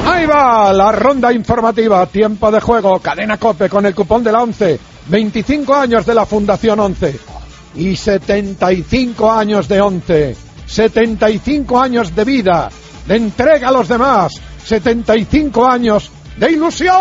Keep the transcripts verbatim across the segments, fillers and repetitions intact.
Ahí va la ronda informativa, tiempo de juego, Cadena COPE con el cupón de la ONCE, veinticinco años de la Fundación ONCE y setenta y cinco años de ONCE, setenta y cinco años de vida, de entrega a los demás, setenta y cinco años de ilusión.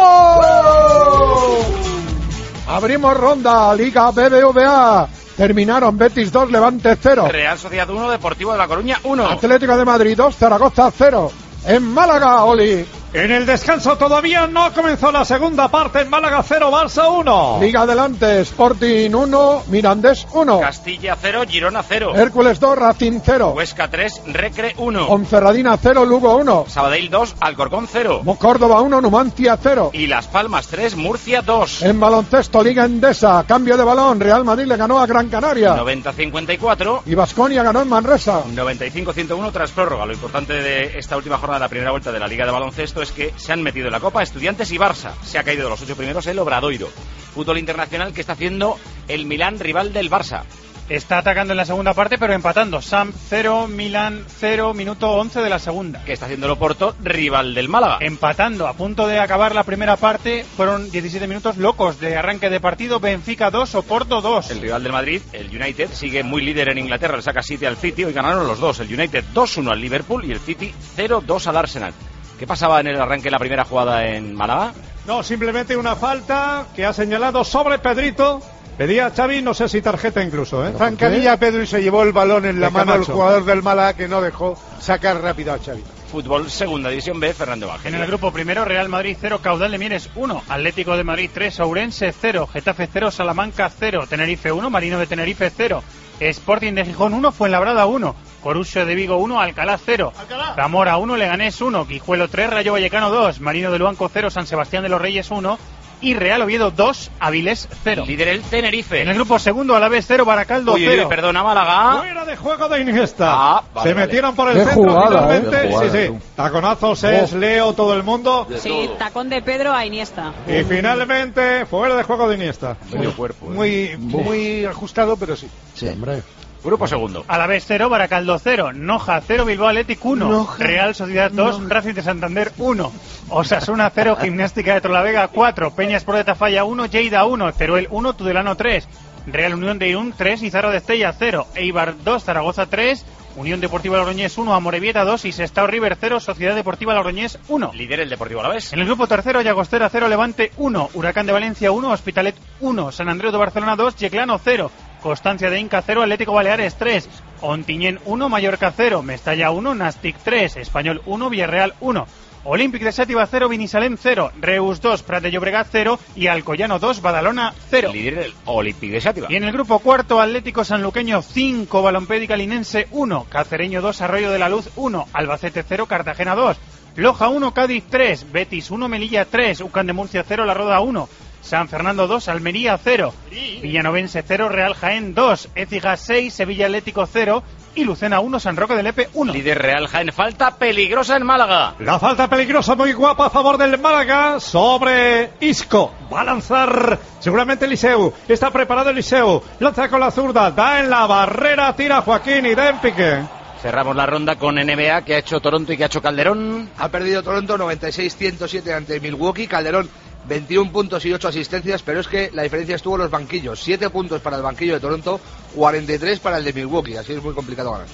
Abrimos ronda, Liga B B V A. Terminaron Betis dos, Levante cero. Real Sociedad uno, Deportivo de La Coruña uno. Atlético de Madrid dos, Zaragoza cero. En Málaga, Oli. En el descanso todavía no comenzó la segunda parte. En Málaga cero, Barça uno. Liga adelante, Sporting uno, Mirandés uno. Castilla cero, Girona cero. Hércules dos, Racing cero. Huesca tres, Recre uno. Ponferradina cero, Lugo uno. Sabadell dos, Alcorcón cero. Córdoba uno, Numancia cero. Y Las Palmas tres, Murcia dos. En baloncesto, Liga Endesa, cambio de balón, Real Madrid le ganó a Gran Canaria. noventa a cincuenta y cuatro. Y Baskonia ganó en Manresa. noventa y cinco a ciento uno tras prórroga. Lo importante de esta última jornada, la primera vuelta de la Liga de Baloncesto, es que se han metido en la Copa Estudiantes y Barça. Se ha caído de los ocho primeros el Obradoiro. Fútbol internacional que está haciendo el Milán, rival del Barça. Está atacando en la segunda parte, pero empatando. Samp cero, Milán cero, minuto once de la segunda. Que está haciendo el Oporto, rival del Málaga. Empatando, a punto de acabar la primera parte. Fueron diecisiete minutos locos de arranque de partido. Benfica dos, Oporto dos. El rival del Madrid, el United, sigue muy líder en Inglaterra. Le saca siete al City. Hoy ganaron los dos. El United dos uno al Liverpool y el City cero dos al Arsenal. ¿Qué pasaba en el arranque de la primera jugada en Málaga? No, simplemente una falta que ha señalado sobre Pedrito. Pedía Xavi, no sé si tarjeta incluso, ¿eh? Zancadilla Pedro y se llevó el balón en la de mano Camacho. el jugador del Málaga que no dejó sacar rápido a Xavi. Fútbol, segunda división B, Fernando Vázquez. En el grupo primero, Real Madrid cero, Caudal de Mieres uno, Atlético de Madrid tres, Ourense cero, Getafe cero, Salamanca cero, Tenerife uno, Marino de Tenerife cero, Sporting de Gijón uno, Fuenlabrada uno, Corusio de Vigo uno, Alcalá cero, Alcalá. Zamora uno, Leganés uno, Guijuelo tres, Rayo Vallecano dos, Marino de Luanco cero, San Sebastián de los Reyes uno y Real Oviedo dos, Avilés cero. Líder el Tenerife. En el grupo segundo, Alavés cero, Baracaldo uy, cero. Uy, perdona, Málaga. Fuera de juego de Iniesta. Ah, vale, se vale. metieron por el Qué centro jugada, finalmente. eh, jugada, sí, sí. Taconazos es oh. Leo, todo el mundo. Sí, tacón de Pedro a Iniesta. Y finalmente, fuera de juego de Iniesta. Medio cuerpo. ¿eh? Muy, muy ajustado, pero sí. Sí, hombre. Grupo segundo. Alavés cero, Baracaldo cero, Noja cero, Bilbao Athletic uno, Noja. Real Sociedad dos, Noja. Racing de Santander uno, Osasuna cero, Gimnástica de Torlavega cuatro, Peñas Pro de Tafalla uno, Lleida uno, Teruel uno, Tudelano tres, Real Unión de Irún tres, Izarra de Estella cero, Eibar dos, Zaragoza tres, Unión Deportiva Logroñés uno, Amorebieta dos y Sestao River cero, Sociedad Deportiva Logroñés uno. Líder el Deportivo Alavés. En el grupo tercero, Llagostera cero, Levante uno, Huracán de Valencia uno, Hospitalet uno, San Andreu de Barcelona dos, Yeclano cero, Constancia de Inca cero, Atlético Baleares tres, Ontinyent uno, Mallorca cero, Mestalla uno, Nastic tres, Español uno, Villarreal uno, Olímpic de Xàtiva cero, Binissalem cero, Reus dos, Prat de Llobregat cero y Alcoyano dos, Badalona cero. Líder el Olímpic de Xàtiva. Y en el grupo cuarto, Atlético Sanluqueño cinco, Balompédica Linense uno, Cacereño dos, Arroyo de la Luz uno, Albacete cero, Cartagena dos, Loja uno, Cádiz tres, Betis uno, Melilla tres, Ucán de Murcia cero, La Roda uno, San Fernando dos, Almería cero, Villanovense cero, Real Jaén dos, Écija seis, Sevilla Atlético cero y Lucena uno, San Roque del Epe uno. Líder Real Jaén, falta peligrosa en Málaga. La falta peligrosa muy guapa a favor del Málaga sobre Isco. Va a lanzar seguramente Eliseu. Está preparado Eliseu. Lanza con la zurda. Da en la barrera. Tira Joaquín y da en pique. Cerramos la ronda con N B A que ha hecho Toronto y que ha hecho Calderón. Ha perdido Toronto noventa y seis a ciento siete ante Milwaukee. Calderón veintiún puntos y ocho asistencias, pero es que la diferencia estuvo en los banquillos. siete puntos para el banquillo de Toronto, cuarenta y tres para el de Milwaukee. Así es muy complicado ganar.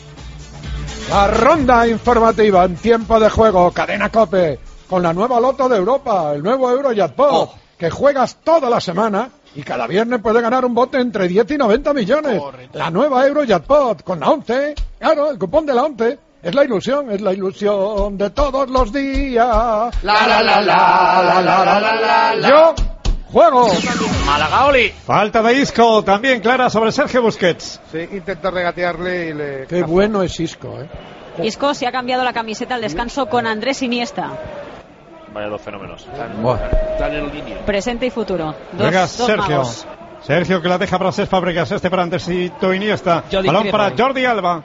La ronda informativa en tiempo de juego, Cadena COPE, con la nueva loto de Europa, el nuevo Eurojackpot, oh. que juegas toda la semana y cada viernes puedes ganar un bote entre diez y noventa millones. Correcto. La nueva Eurojackpot con la ONCE, claro, el cupón de la ONCE. Es la ilusión, es la ilusión de todos los días. La la la la la la la la la. Yo juego. Málaga, Oli. Falta de Isco, también clara sobre Sergio Busquets. Sí, intenta regatearle y le... Qué bueno es Isco, ¿eh? Isco se ha cambiado la camiseta al descanso con Andrés Iniesta. Vaya dos fenómenos. Están, bueno. están en línea. Presente y futuro. Dos, Venga, dos Sergio. magos. Sergio que la deja para Cesc Fábregas, este para Andresito Iniesta. Balón para Jordi Alba.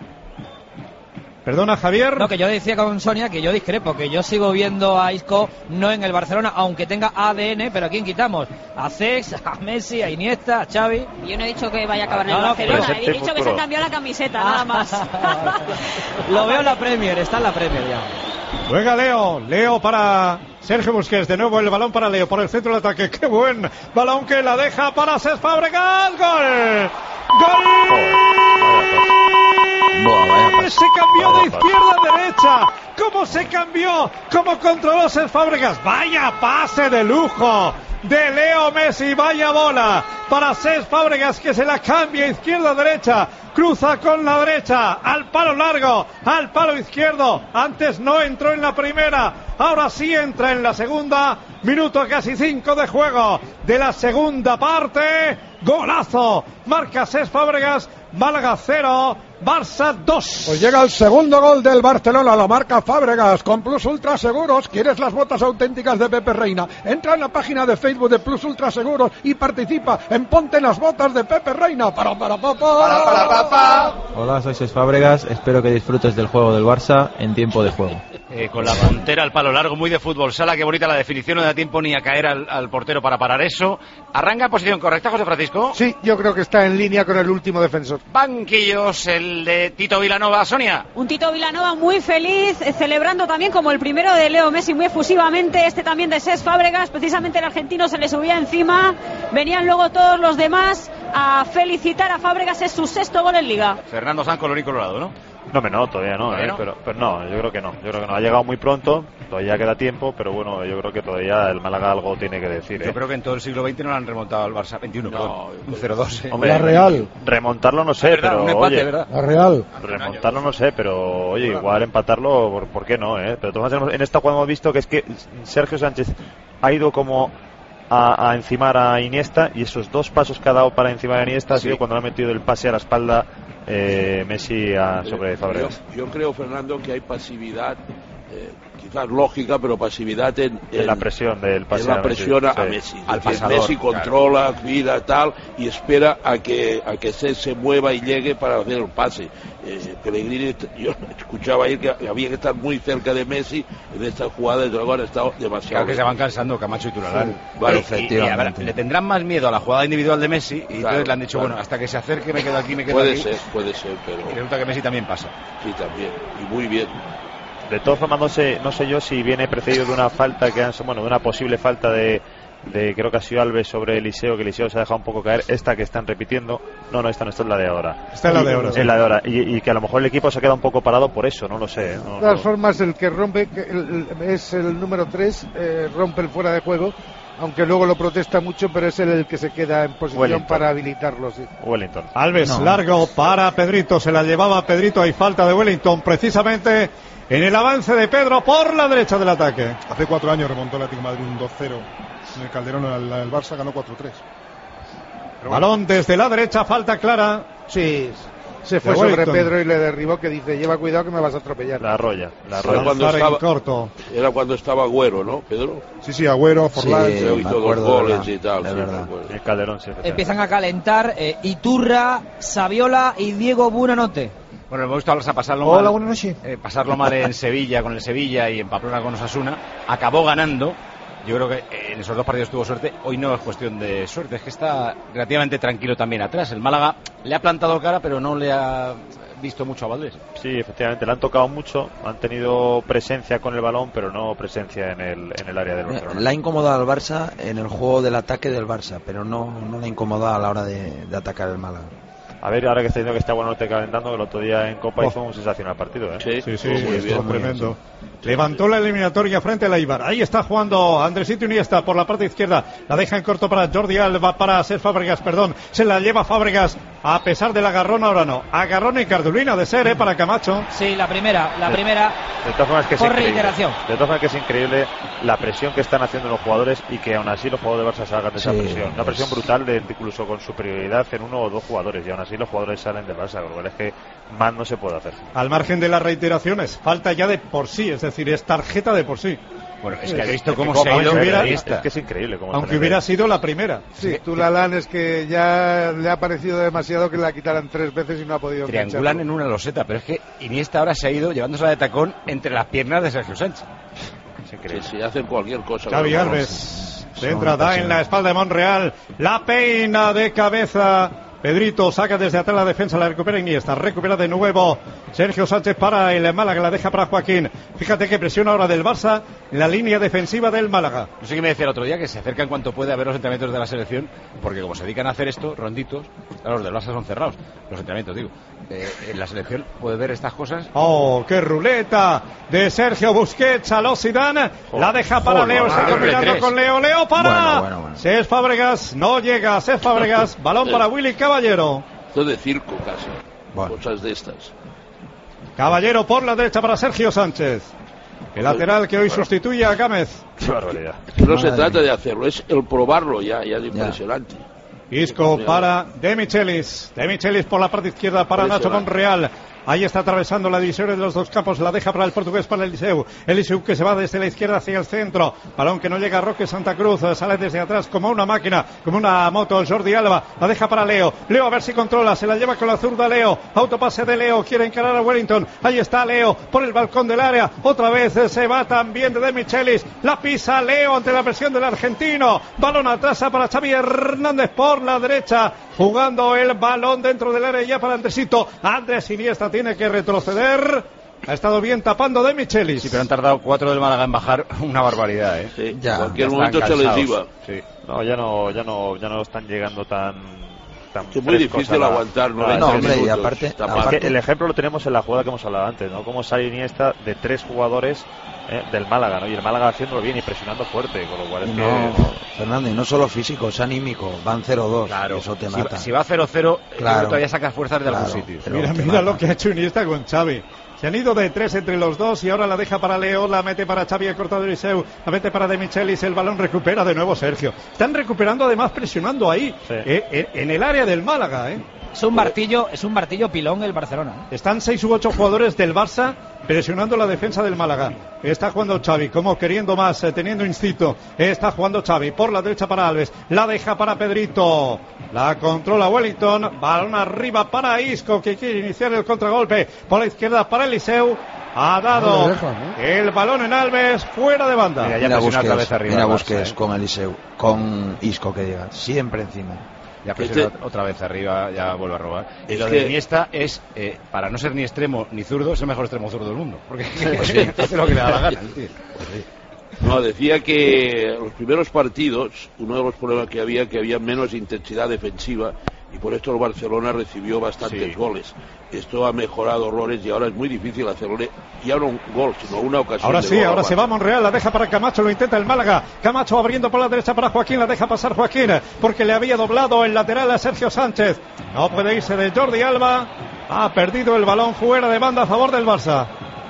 Perdona, Javier. No, que yo decía con Sonia que yo discrepo, que yo sigo viendo a Isco no en el Barcelona, aunque tenga A D N, pero ¿a quién quitamos? A Cesc, a Messi, a Iniesta, a Xavi. Yo no he dicho que vaya a acabar en no, el no, Barcelona, he dicho futuro. que se cambió la camiseta, nada más. Lo veo en la Premier, está en la Premier ya. Juega Leo, Leo para Sergio Busquets, de nuevo el balón para Leo, por el centro del ataque, qué buen balón que la deja para Cesc Fábregas, ¡gol! ¡Gol! Se cambió de izquierda a derecha, ¿cómo se cambió? ¿Cómo controló Cesc Fábregas? Vaya pase de lujo de Leo Messi, vaya bola para Cesc Fábregas que se la cambia izquierda a derecha, cruza con la derecha al palo largo, al palo izquierdo, antes no entró en la primera, ahora sí entra en la segunda, minuto casi cinco de juego de la segunda parte, golazo, marca Cesc Fábregas, Málaga cero, Barça dos. Pues llega el segundo gol del Barcelona, la marca Fábregas con Plus Ultra Seguros. ¿Quieres las botas auténticas de Pepe Reina? Entra en la página de Facebook de Plus Ultra Seguros y participa en Ponte las botas de Pepe Reina. Para para pa, pa. Para para pa, pa. Hola, soy Cesc Fábregas, espero que disfrutes del juego del Barça en tiempo de juego. Eh, con la puntera al palo largo, muy de fútbol sala, qué bonita la definición, no da tiempo ni a caer al, al portero para parar eso. ¿Arranca en posición correcta, José Francisco? Sí, yo creo que está en línea con el último defensor. Banquillos, el de Tito Vilanova, Sonia. Un Tito Vilanova muy feliz, eh, celebrando también como el primero de Leo Messi muy efusivamente, este también de Cesc Fábregas, precisamente el argentino se le subía encima, venían luego todos los demás a felicitar a Fábregas, es su sexto gol en Liga. Fernando Sanz, color y colorado, ¿no? No, no, todavía no, ¿eh? pero, pero no, yo creo que no, yo creo que no, ha llegado muy pronto, todavía queda tiempo, pero bueno, yo creo que todavía el Málaga algo tiene que decir, ¿eh? Yo creo que en todo el siglo veinte no le han remontado al Barça, veintiuno, no, perdón, un cero dos. ¿eh? La Real. Remontarlo no sé, verdad, pero un empate, oye, ¿verdad? La Real. Remontarlo no sé, pero oye, igual empatarlo, ¿por, por qué no, eh? Pero todas maneras, en esta jugada hemos visto que es que Sergio Sánchez ha ido como a, a encimar a Iniesta, y esos dos pasos que ha dado para encimar a Iniesta sí. ha sido cuando le ha metido el pase a la espalda eh, Messi a, sobre Fábregas. Yo, yo creo, Fernando, que hay pasividad, eh, quizás lógica, pero pasividad en, en, en la presión del pase en la a presión Messi, a sí. Messi. Al pasador, Messi controla, claro. cuida, tal, y espera a que a que se, se mueva y llegue para hacer el pase. Eh, Pellegrini, yo escuchaba ahí que había que estar muy cerca de Messi en esta jugada, y luego han estado demasiado. Claro que se van cansando Camacho y Turalán. Sí, vale, y, efectivamente. Y, y, le tendrán más miedo a la jugada individual de Messi, y claro, entonces le han dicho, claro. bueno, hasta que se acerque me quedo aquí, me quedo puede aquí. Puede ser, puede ser, pero... Y resulta que Messi también pasa. Sí, también, y muy bien. De todas formas, no sé, no sé yo si viene precedido de una falta que han, bueno, de una posible falta de, de creo que ha sido Alves sobre Eliseo, que Eliseo se ha dejado un poco caer, esta que están repitiendo, no, no, esta no, esta es la de ahora. Esta es la de ahora. Es sí. la de ahora, y, y que a lo mejor el equipo se queda un poco parado por eso, no lo sé. No, de todas no. formas, el que rompe que el, es el número tres, eh, rompe el fuera de juego, aunque luego lo protesta mucho, pero es él el que se queda en posición Wellington. Para habilitarlo. Sí. Wellington. Alves, no. largo para Pedrito, se la llevaba Pedrito, hay falta de Wellington, precisamente en el avance de Pedro por la derecha del ataque. Hace cuatro años remontó el Atlético de Madrid un dos cero en el Calderón, el, el Barça ganó cuatro tres. Balón desde la derecha, falta clara. Sí, se fue sobre Pedro y le derribó, que dice, lleva cuidado que me vas a atropellar. La arrolla, la arrolla. Era cuando estaba, corto. Era cuando estaba Agüero, ¿no, Pedro? Sí, sí, Agüero, Forlán. Sí, hizo dos goles y tal. Sí, el Calderón, sí. Empiezan a calentar eh, Iturra, Saviola y Diego Buonanotte. Bueno, hemos visto a Barça pasarlo Hola, mal, buenas noches. eh, pasarlo mal en Sevilla con el Sevilla y en Pamplona con Osasuna. Acabó ganando. Yo creo que en esos dos partidos tuvo suerte. Hoy no es cuestión de suerte, es que está relativamente tranquilo también atrás. El Málaga le ha plantado cara, pero no le ha visto mucho a Valdés. Sí, efectivamente, le han tocado mucho. Han tenido presencia con el balón, pero no presencia en el, en el área del Barcelona. Le ha incomodado al Barça en el juego del ataque del Barça, pero no, no le ha incomodado a la hora de, de atacar el Málaga. A ver, ahora que está diciendo que está Buonanotte calentando, el otro día en Copa oh. hizo un sensacional partido, ¿eh? Sí, sí, sí, sí, sí tremendo. Sí. Levantó la eliminatoria frente al Eibar. Ahí está jugando Andresito Iniesta por la parte izquierda. La deja en corto para Jordi Alba, para Cesc Fábregas, perdón. Se la lleva Fábregas, a pesar del agarrón, ahora no. Agarrón y cardulina de ser, ¿eh? Para Camacho. Sí, la primera, la primera. De todas formas que es por increíble. reiteración. De todas formas que es increíble la presión que están haciendo los jugadores y que aún así los jugadores de Barça salgan de esa sí, presión. Una presión brutal, de, incluso con superioridad en uno o dos jugadores, y aún así los jugadores salen del Barça, lo cual es que más no se puede hacer. Al margen de las reiteraciones, falta ya de por sí, es decir, es tarjeta de por sí. Bueno, es que ha visto cómo se ha ido. Hubiera, es que es increíble. Cómo aunque hubiera ahí. sido la primera. Sí, Tulalán es que ya le ha parecido demasiado que la quitaran tres veces y no ha podido. Triangulan en una loseta, pero es que Iniesta ahora se ha ido llevándosela de tacón entre las piernas de Sergio Sánchez. Es increíble. Si hacen cualquier cosa. Xavi Alves se entra, da en la espalda de Monreal, la peina de cabeza Pedrito saca desde atrás la defensa, la recupera Iniesta, recupera de nuevo Sergio Sánchez para el Málaga, la deja para Joaquín. Fíjate que presiona ahora del Barça la línea defensiva del Málaga. No sé qué me decía el otro día, que se acerca en cuanto puede a ver los entrenamientos de la selección, porque como se dedican a hacer esto, ronditos, claro, los del Barça son cerrados, los entrenamientos, digo. Eh, en la selección puede ver estas cosas. ¡Oh, qué ruleta de Sergio Busquets a los Zidane! La deja para Leo, está combinando con Leo, Leo para Bueno, bueno, bueno. Cés Fábregas, no llega Cés Fábregas, balón para Willy Caballero. Esto de circo casi, cosas de estas. Caballero por la derecha para Sergio Sánchez, el lateral que hoy sustituye a Gámez. Qué barbaridad. No se trata de hacerlo, es el probarlo ya, ya es impresionante. Isco para De Michelis, De Michelis por la parte izquierda para Nacho Monreal. Ahí está atravesando la división de los dos campos, la deja para el portugués, para Eliseu. Eliseu que se va desde la izquierda hacia el centro. Balón que no llega a Roque Santa Cruz, sale desde atrás como una máquina, como una moto. Jordi Alba la deja para Leo. Leo a ver si controla, se la lleva con la zurda Leo. Autopase de Leo, quiere encarar a Wellington. Ahí está Leo por el balcón del área. Otra vez se va también de De Michelis. La pisa Leo ante la presión del argentino. Balón atrás para Xavi Hernández por la derecha, jugando el balón dentro del área ya para Andresito. Andrés Iniesta tiene que retroceder. Ha estado bien tapando De Michelis. Sí, pero han tardado cuatro del Málaga en bajar una barbaridad, ¿eh? Sí, ya, en cualquier ya momento se les iba. Sí. No, ya no, ya no, ya no están llegando tan. tan es muy difícil la... aguantar, ¿no? No, hombre, y aparte, aparte... Es que el ejemplo lo tenemos en la jugada que hemos hablado antes, ¿no? Cómo sale Iniesta de tres jugadores eh, del Málaga, ¿no? Y el Málaga haciéndolo bien y presionando fuerte, con lo cual es y que... no, Fernando, y no solo físico, es anímico. Van cero dos, claro. Eso te si, mata. Si va cero cero, claro. todavía sacas fuerzas de claro, algún sitio. Mira, mira lo que ha hecho Iniesta con Xavi. Se han ido de tres entre los dos y ahora la deja para Leo, la mete para Xavi, el cortado de Eliseu, la mete para De Michelis, el balón recupera de nuevo Sergio. Están recuperando además presionando ahí, sí. eh, eh, en el área del Málaga, ¿eh? Es un martillo, es un martillo pilón el Barcelona. ¿eh? Están seis u ocho jugadores del Barça presionando la defensa del Málaga. Está jugando Xavi, como queriendo más, eh, teniendo instinto. Está jugando Xavi por la derecha para Alves. La deja para Pedrito. La controla Wellington. Balón arriba para Isco, que quiere iniciar el contragolpe. Por la izquierda para Eliseu. Ha dado no dejan, ¿eh? El balón en Alves, fuera de banda. Mira, mira Busquets, arriba mira Busquets, ¿eh? Con Eliseu, con Isco que llega, siempre encima. Ya presiona este... otra vez arriba, ya vuelve a robar. Y lo de Iniesta es, eh, para no ser ni extremo ni zurdo, es el mejor extremo zurdo del mundo. Porque pues sí. hace lo que le da la gana, tío. Pues sí. No, decía que los primeros partidos, uno de los problemas que había, que había menos intensidad defensiva, y por esto el Barcelona recibió bastantes sí. goles. Esto ha mejorado horrores y ahora es muy difícil hacerle ya no un gol, sino una ocasión. Ahora de sí, gol ahora se va Monreal, la deja para Camacho, lo intenta el Málaga. Camacho abriendo por la derecha para Joaquín, la deja pasar Joaquín, porque le había doblado el lateral a Sergio Sánchez. No puede irse de Jordi Alba. Ha perdido el balón fuera de banda a favor del Barça.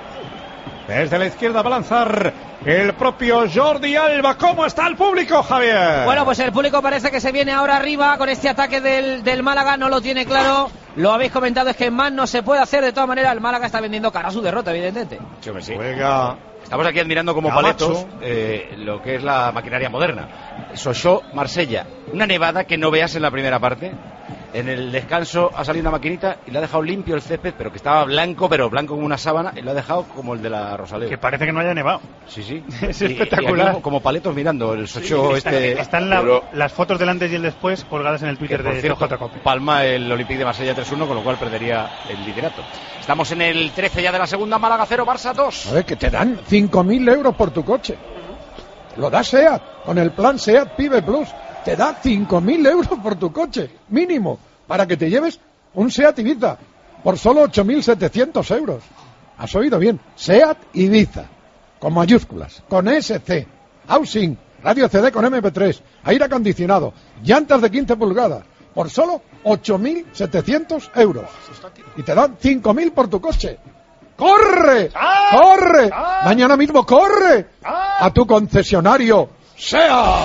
Desde la izquierda va a lanzar el propio Jordi Alba. ¿Cómo está el público, Javier? Bueno, pues el público parece que se viene ahora arriba con este ataque del, del Málaga. No lo tiene claro. Lo habéis comentado, es que más no se puede hacer. De todas maneras, el Málaga está vendiendo cara a su derrota, evidentemente. Sí, sí. Juega. Estamos aquí admirando como Camacho. paletos eh, lo que es la maquinaria moderna. Sochaux, Marsella. Una nevada que no veas en la primera parte. En el descanso ha salido una maquinita y le ha dejado limpio el césped, pero que estaba blanco, pero blanco como una sábana, y lo ha dejado como el de la Rosaleda. Que parece que no haya nevado. Sí, sí. Es y, espectacular. Y como, como paletos mirando el Sochaux. Sí, este. Están está la, pero, las fotos del antes y el después colgadas en el Twitter de cierto, J J. Palma el Olympique de Marsella tres uno, con lo cual perdería el liderato. Estamos en el trece ya de la segunda, Málaga cero, Barça dos. A ver, que te dan cinco mil euros por tu coche. Lo da SEAT, con el plan SEAT Pibe Plus. Te da cinco mil euros por tu coche, mínimo, para que te lleves un SEAT Ibiza por solo ocho mil setecientos euros. Has oído bien, SEAT Ibiza, con mayúsculas, con S C, housing, radio C D con M P tres, aire acondicionado, llantas de quince pulgadas, por solo ocho mil setecientos euros. Y te dan cinco mil por tu coche. ¡Corre! ¡Ah! ¡Corre! ¡Ah! Mañana mismo corre ¡Ah! a tu concesionario SEAT.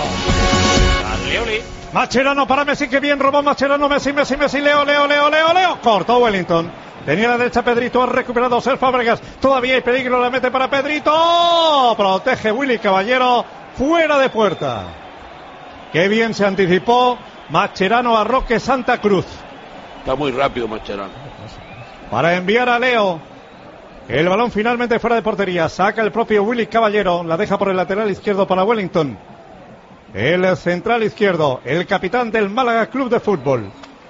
Mascherano para Messi, que bien robó Mascherano, Messi, Messi, Messi, Leo, Leo, Leo, Leo, Leo, cortó Wellington. Tenía la derecha Pedrito, ha recuperado Cés Fábregas, todavía hay peligro, la mete para Pedrito, protege Willy Caballero, fuera de puerta. Qué bien se anticipó Mascherano a Roque Santa Cruz. Está muy rápido Mascherano. Para enviar a Leo, el balón finalmente fuera de portería, saca el propio Willy Caballero, la deja por el lateral izquierdo para Wellington. El central izquierdo, el capitán del Málaga Club de Fútbol.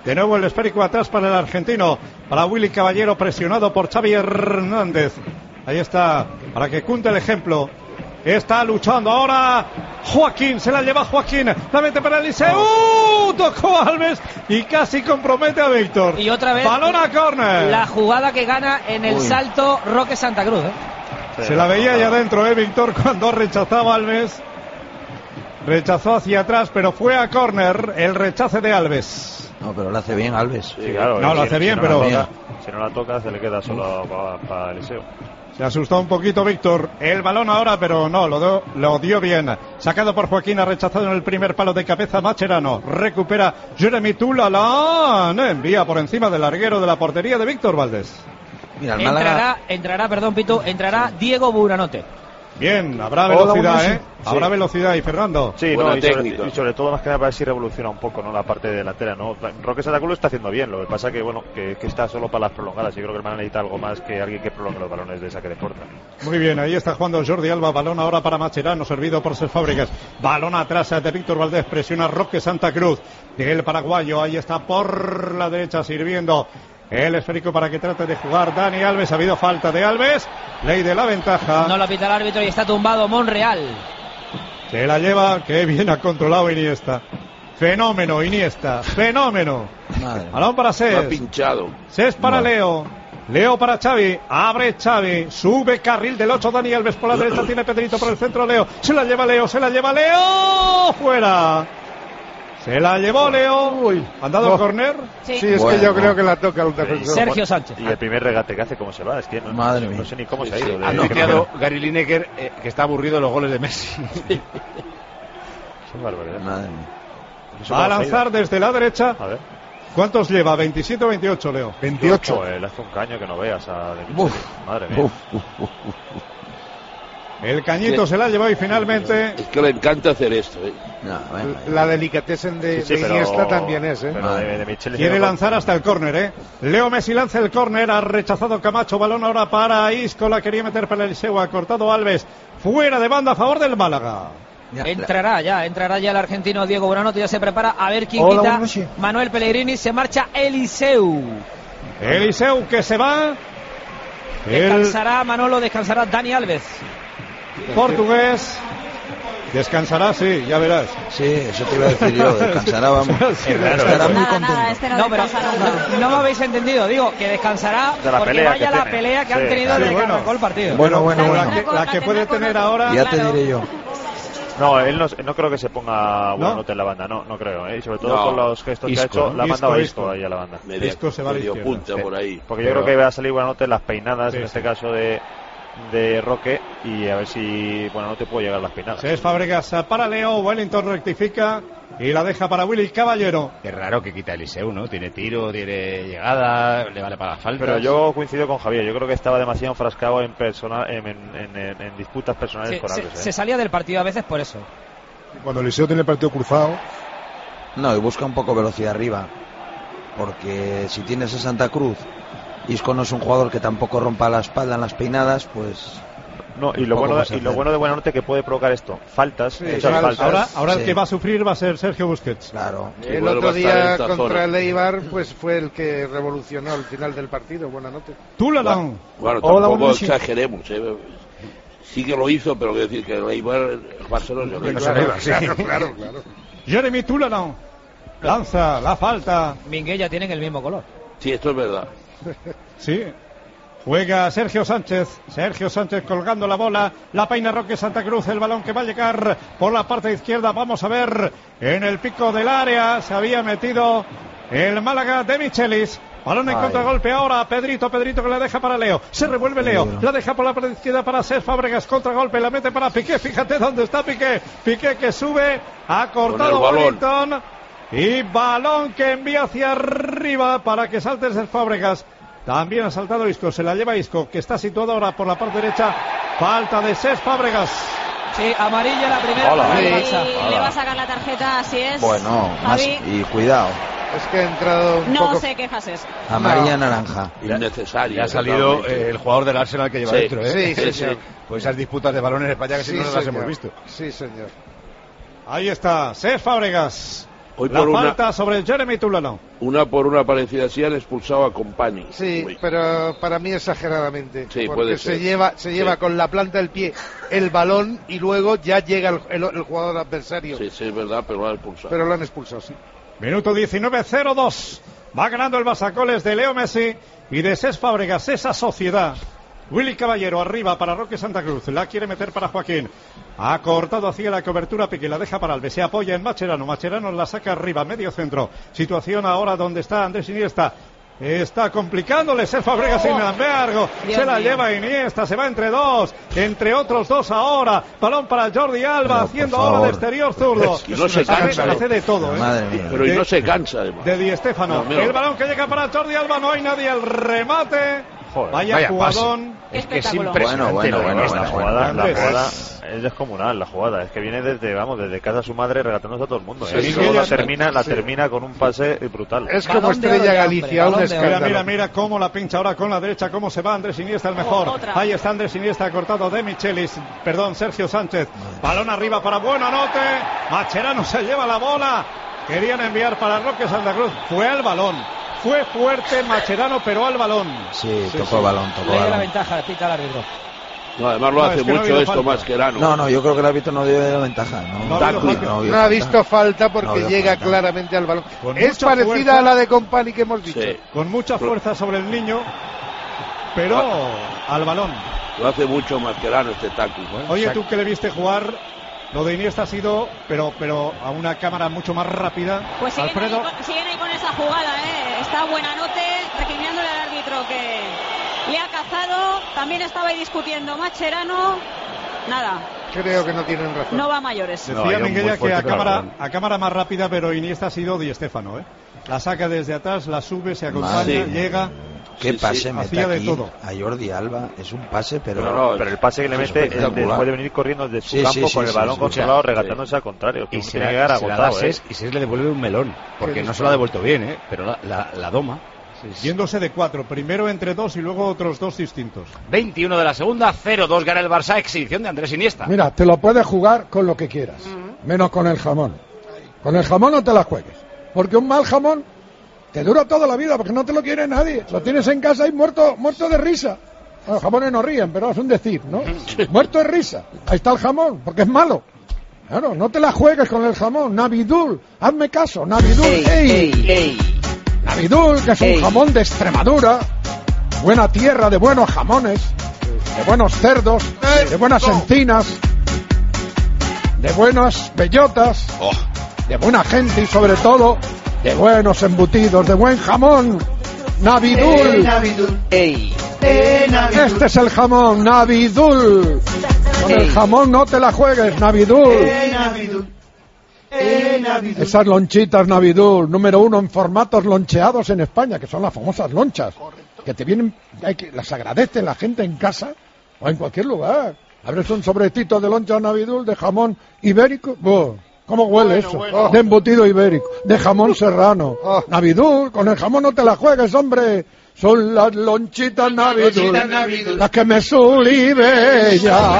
De nuevo el esférico atrás para el argentino, para Willy Caballero, presionado por Xavi Hernández. Ahí está, para que cunte el ejemplo. Está luchando ahora Joaquín, se la lleva Joaquín, la mete para Eliseu, ¡uh! Tocó Alves y casi compromete a Víctor. Y otra vez balón a córner. La jugada que gana en el Uy. salto Roque Santa Cruz, ¿eh? Se la veía allá adentro, ¿eh, Víctor? Cuando rechazaba Alves. Rechazó hacia atrás, pero fue a córner el rechace de Alves. No, pero lo hace bien Alves. Sí, claro, no, si, lo hace si bien, no pero... Toca, si no la toca, se le queda solo para, para Eliseu. Se asustó un poquito Víctor. El balón ahora, pero no, lo, do, lo dio bien. Sacado por Joaquín, ha rechazado en el primer palo de cabeza Mascherano. Recupera Jeremy Tulalán. Envía por encima del larguero de la portería de Víctor Valdés. Mira, el entrará, Málaga... entrará, perdón, Pitu, entrará Diego Buranote. Bien, habrá velocidad, ¿eh? Habrá sí. velocidad. Y Fernando. Sí, no, y, sobre, y sobre todo más que nada para ver si revoluciona un poco, ¿no? La parte delantera, ¿no? Roque Santa Cruz lo está haciendo bien, lo que pasa que, bueno, que, que está solo para las prolongadas. Yo creo que el Málaga necesita algo más que alguien que prolongue los balones de saque de puerta. Muy bien, ahí está jugando Jordi Alba, balón ahora para Mascherano, servido por Cés Fábregas. Balón atrás de Víctor Valdés, presiona Roque Santa Cruz. El paraguayo, ahí está por la derecha sirviendo el esférico para que trate de jugar Dani Alves. Ha habido falta de Alves, ley de la ventaja. No lo pita el árbitro y está tumbado Monreal. Se la lleva, que bien ha controlado Iniesta. Fenómeno, Iniesta, fenómeno. Madre. Balón para Cés. Ha pinchado. Cés para No. Leo. Leo para Xavi, abre Xavi, sube carril del ocho Dani Alves por la derecha, tiene Pedrito por el centro Leo, se la lleva Leo, se la lleva Leo, fuera. Se la llevó Leo. Uy, ¿Han dado no. córner? Sí, Sí, es Bueno. que yo creo que la toca el defensor. Sergio Sánchez. Y el primer regate que hace, ¿cómo se va? Es que no, Madre no, mía. no sé ni cómo se ha Sí, ido. sí. de- Ha de- anunciado Gary Lineker eh, que está aburrido de los goles de Messi. Es una barbaridad. Madre mía. Eso Va a cómo se ha lanzar ido. desde la derecha. A ver. ¿Cuántos lleva? ¿veintisiete o veintiocho, Leo? veintiocho. Joder, le hace un caño que no veas a De Michelis. Uf. Madre mía. Uf, uf, uf, uf. El cañito se la llevó y finalmente... Es que le encanta hacer esto, ¿eh? No, bueno. La delicatessen de, Sí, sí, de pero- Iniesta también es, ¿eh? Pero de, de Michelis Quiere no- lanzar hasta el córner, ¿eh? Leo Messi lanza el córner, ha rechazado Camacho, balón ahora para Isco, la quería meter para Eliseu, ha cortado Alves, fuera de banda a favor del Málaga. Ya, Entrará ya, entrará ya el argentino Diego Buranote, ya se prepara a ver quién Hola, quita. buenas noches. Manuel Pellegrini, se marcha Eliseu. Eliseu que se va. El Descansará Manolo, descansará Dani Alves. portugués descansará, sí, ya verás. Sí, eso te iba a decir yo, descansará, vamos. Sí, Estará muy Nada, contento. nada, este no, No, pero descansa nunca. no, no me habéis entendido, digo que descansará De la porque pelea vaya que la tiene. pelea que han Sí, tenido claro. desde Sí, que bueno. arrancó el partido. Bueno, bueno, la bueno. que, la que puede tener ahora... Ya te diré yo. No, él no, no creo que se ponga ¿No? Buenanote en la banda, no, no creo, ¿eh? Y sobre todo No. con los gestos que ha Isco, hecho, ¿no? la ha mandado Isco, Isco, Isco. ahí a la banda. Media, Esto se va a la medio izquierda. punta Sí. por ahí. Porque yo Pero- creo que va a salir Buenanote en las peinadas, Sí, en sí. este caso de, de Roque, y a ver si Buenanote puede llegar a las peinadas. Cés Fábregas para Leo, Wellington rectifica y la deja para Willy Caballero. Qué raro que quita Eliseu, ¿no? Tiene tiro, tiene llegada, le vale para las faltas. Pero yo coincido con Javier, yo creo que estaba demasiado enfrascado en, persona, en, en, en- en disputas personales Se, con se- Alves. ¿eh? se salía del partido a veces por eso. Cuando Eliseo tiene el partido cruzado, No, y busca un poco velocidad arriba. Porque si tienes a Santa Cruz, Isco no es un jugador que tampoco rompa la espalda en las peinadas, pues... No, y lo, poco bueno, más y lo hacer. bueno de Buenanote que puede provocar esto, faltas, Sí, muchas faltas. faltas. Ahora, ahora el Sí. que va a sufrir va a ser Sergio Busquets. Claro. Que El vuelva otro a estar en día esta contra zona. el Eibar pues fue el que revolucionó el final del partido. Buena nota. Tulalán. Bueno, Hola, tampoco buenas noches. exageremos, ¿eh? Sí que lo hizo, pero quiero decir que el Eibar, el Barcelona, el Eibar. Claro, claro, claro, claro. Jeremy Tulalán. Lanza la falta. Minguella tienen el mismo color. Sí, esto es verdad. Sí. Juega Sergio Sánchez. Sergio Sánchez colgando la bola. La peina Roque Santa Cruz. El balón que va a llegar por la parte izquierda. Vamos a ver. En el pico del área se había metido el Málaga de Michelis. Balón en Ay. contragolpe ahora. Pedrito, Pedrito que la deja para Leo. Se revuelve Leo. La deja por la parte izquierda para Cés Fábregas. Contragolpe. La mete para Piqué. Fíjate dónde está Piqué. Piqué que sube. Ha cortado Con el balón. Wellington. Y balón que envía hacia arriba para que salte Cés Fábregas. También ha saltado Isco, se la lleva Isco, que está situado ahora por la parte derecha. Falta de Cés Fábregas. Sí, amarilla la primera. Hola. para el Y Barça. le va a sacar la tarjeta, así es. Bueno, más, Javi, y cuidado. Es que ha entrado un no poco... sé qué fases. Amarilla, naranja. Innecesario. Ya ha salido totalmente. eh, el jugador del Arsenal que lleva Sí, dentro, ¿eh? sí, sí, sí. Pues esas disputas de balones en España que si Sí, no las señor. hemos visto. Sí, señor. Ahí está, Cés Fábregas. Hoy la por falta una, sobre Jeremy Toulalan. Una por una parecida así han expulsado a Company. Sí, Uy. pero para mí exageradamente. Sí, porque puede se ser. lleva, se lleva Sí. con la planta del pie el balón y luego ya llega el, el- el jugador adversario. Sí, sí, es verdad, pero lo han expulsado. Pero lo han expulsado, sí. Minuto diecinueve, cero dos. Va ganando el Barça, goles de Leo Messi y de Cesc Fábregas, esa sociedad. Willy Caballero arriba para Roque Santa Cruz. La quiere meter para Joaquín. Ha cortado hacia la cobertura, Piqué la deja para Alves. Se apoya en Mascherano. Mascherano la saca arriba, medio centro. Situación ahora donde está Andrés Iniesta. Está complicándole Cesc Fábregas, sin embargo. Dios Se la mío. lleva Iniesta. Se va entre dos. Entre otros dos ahora. Balón para Jordi Alba, Pero, haciendo por ahora de favor. exterior zurdo. Es que no se Hace- cansa, ¿no? Hace de todo, ¿eh? Madre mía. Pero y de- no se cansa, además. De Di Stéfano. No, mira. El balón que llega para Jordi Alba, no hay nadie. El remate. Joder, vaya, vaya jugadón. Qué Es que es espectáculo. impresionante. Bueno, lo de bueno, Iniesta. La bueno, jugada, la Andrés. jugada es descomunal, la jugada. Es que viene desde, vamos, desde casa de su madre regatándose a todo el mundo. Sí, ¿eh? sí, Y luego la sí. termina, la Sí. termina con un pase brutal. Es como Balón de Estrella oro de Galicia, hambre, un balón de oro. Mira, escándalo. mira, mira cómo la pincha ahora con la derecha, cómo se va Andrés Iniesta, el mejor. Otra. Ahí está Andrés Iniesta, cortado de Michelis, perdón, Sergio Sánchez. Balón arriba para Buenanote. Mascherano se lleva la bola. Querían enviar para Roque Santa Cruz. Fue al balón. Fue fuerte Mascherano, pero al balón. Sí, Sí, tocó sí. el balón, tocó Le el dio la balón. ventaja, pita el árbitro. No, además lo No, hace es que no ha mucho habido esto falta. Mascherano. No, no, yo creo que el árbitro no dio de ventaja. No, No ha habido Táctica. falta. no vio No ha falta. visto falta porque No vio llega falta. claramente al balón. Con Es mucha parecida fuerza. a la de Company que hemos dicho. Sí, Con mucha fuerza sobre el niño, pero al balón. lo hace mucho Mascherano este táctico. ¿eh? Oye, tú que le viste jugar, lo de Iniesta ha sido, pero pero a una cámara mucho más rápida. Pues siguen ahí, Alfredo, con, siguen ahí con esa jugada, ¿eh? Está Buenanote recriminándole al árbitro que le ha cazado. También estaba ahí discutiendo Mascherano. Nada, Creo que no tienen razón. no va a mayores. No, decía ha ido Minguella muy que fuerte, a pero cámara, al balón. a cámara más rápida, pero Iniesta ha sido Di Stéfano, ¿eh? La saca desde atrás, la sube, se acompaña, Sí. llega. Qué Sí, pase sí, mete hacía de aquí todo. a Jordi Alba. Es un pase, pero... Pero, no, pero el pase que le es mete es espectacular. después de venir corriendo de su Sí, campo sí, sí, con el sí, balón sí, controlado, sí. regatándose al contrario. Que Y uno se tiene la, que llegar se la da agotado, ¿eh? Ses, y Ses le devuelve un melón. Porque no se lo ha devuelto bien, ¿eh? Pero la, la, la doma. Yéndose de cuatro, primero entre dos y luego otros dos distintos. veintiuno de la segunda, cero dos gana el Barça, exhibición de Andrés Iniesta. Mira, te lo puedes jugar con lo que quieras, menos con el jamón. Con el jamón no te la juegues, porque un mal jamón te dura toda la vida, porque no te lo quiere nadie. Lo tienes en casa y muerto, muerto de risa. Los jamones no ríen, pero es un decir, ¿no? Muerto de risa. Ahí está el jamón, porque es malo. Claro, no te la juegues con el jamón. Navidul, hazme caso, Navidul. ¡Ey! Navidul, que es un jamón de Extremadura, buena tierra de buenos jamones, de buenos cerdos, de buenas encinas, de buenas bellotas, de buena gente y sobre todo de buenos embutidos, de buen jamón. Navidul. Este es el jamón, Navidul. Con el jamón no te la juegues, Navidul. Esas lonchitas Navidul, número uno en formatos loncheados en España, que son las famosas lonchas, que te vienen, hay que las agradece la gente en casa o en cualquier lugar. Abres un sobrecito de loncha Navidul de jamón ibérico, ¡buah! ¿Cómo huele eso? De embutido ibérico, de jamón serrano. Navidul, con el jamón no te la juegues, hombre. Son las lonchitas Navidul, las que me sulibella.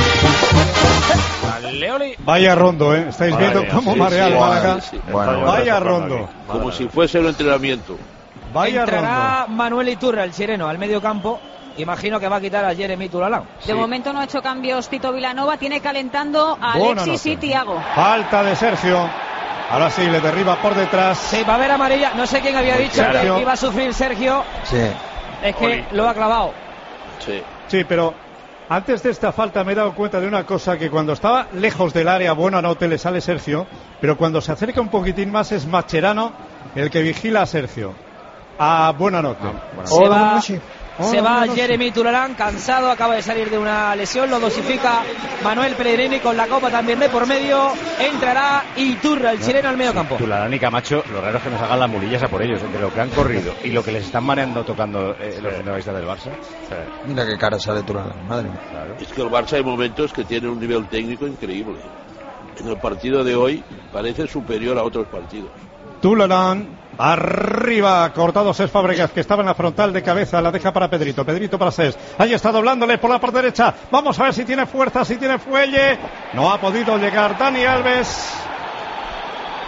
Leoli. Vaya rondo, ¿eh? Estáis Madre viendo mía, cómo sí, marea sí, el Málaga. sí, sí. Bueno, Vaya bueno, rondo. Como si fuese un entrenamiento. Vaya Entrará rondo. Manuel Iturra, el chileno, al medio campo. Imagino que va a quitar a Jeremy Toulalan. De momento no ha hecho cambios Tito Vilanova, tiene calentando a Buena Alexis nota. y Thiago. Falta de Sergio. Ahora sí, le derriba por detrás. Sí, va a haber amarilla. No sé quién había dicho Sergio. que iba a sufrir Sergio. Sí. Es que lo ha clavado. Sí. Sí, pero antes de esta falta me he dado cuenta de una cosa, que cuando estaba lejos del área, Buenanote, le sale Sergio, pero cuando se acerca un poquitín más es Mascherano el que vigila a Sergio. A Buenanote. Se va, se Hola, va buenas noches. Jeremy Toulalan, cansado, acaba de salir de una lesión, lo dosifica Manuel Pellegrini con la copa también de por medio. Entrará Iturra, el chileno, al medio campo. Tulalán y Camacho, lo raro es que nos hagan las mulillas a por ellos, entre lo que han corrido y lo que les están mareando tocando eh, los centralistas del Barça. Mira qué cara sale Toulalan, madre mía. Claro. Es que el Barça hay momentos que tiene un nivel técnico increíble. En el partido de hoy parece superior a otros partidos. Toulalan, arriba, cortado Cesc Fábregas, que estaba en la frontal de cabeza, la deja para Pedrito, Pedrito para Cesc, ahí está doblándole por la parte derecha, vamos a ver si tiene fuerza, si tiene fuelle, no ha podido llegar Dani Alves,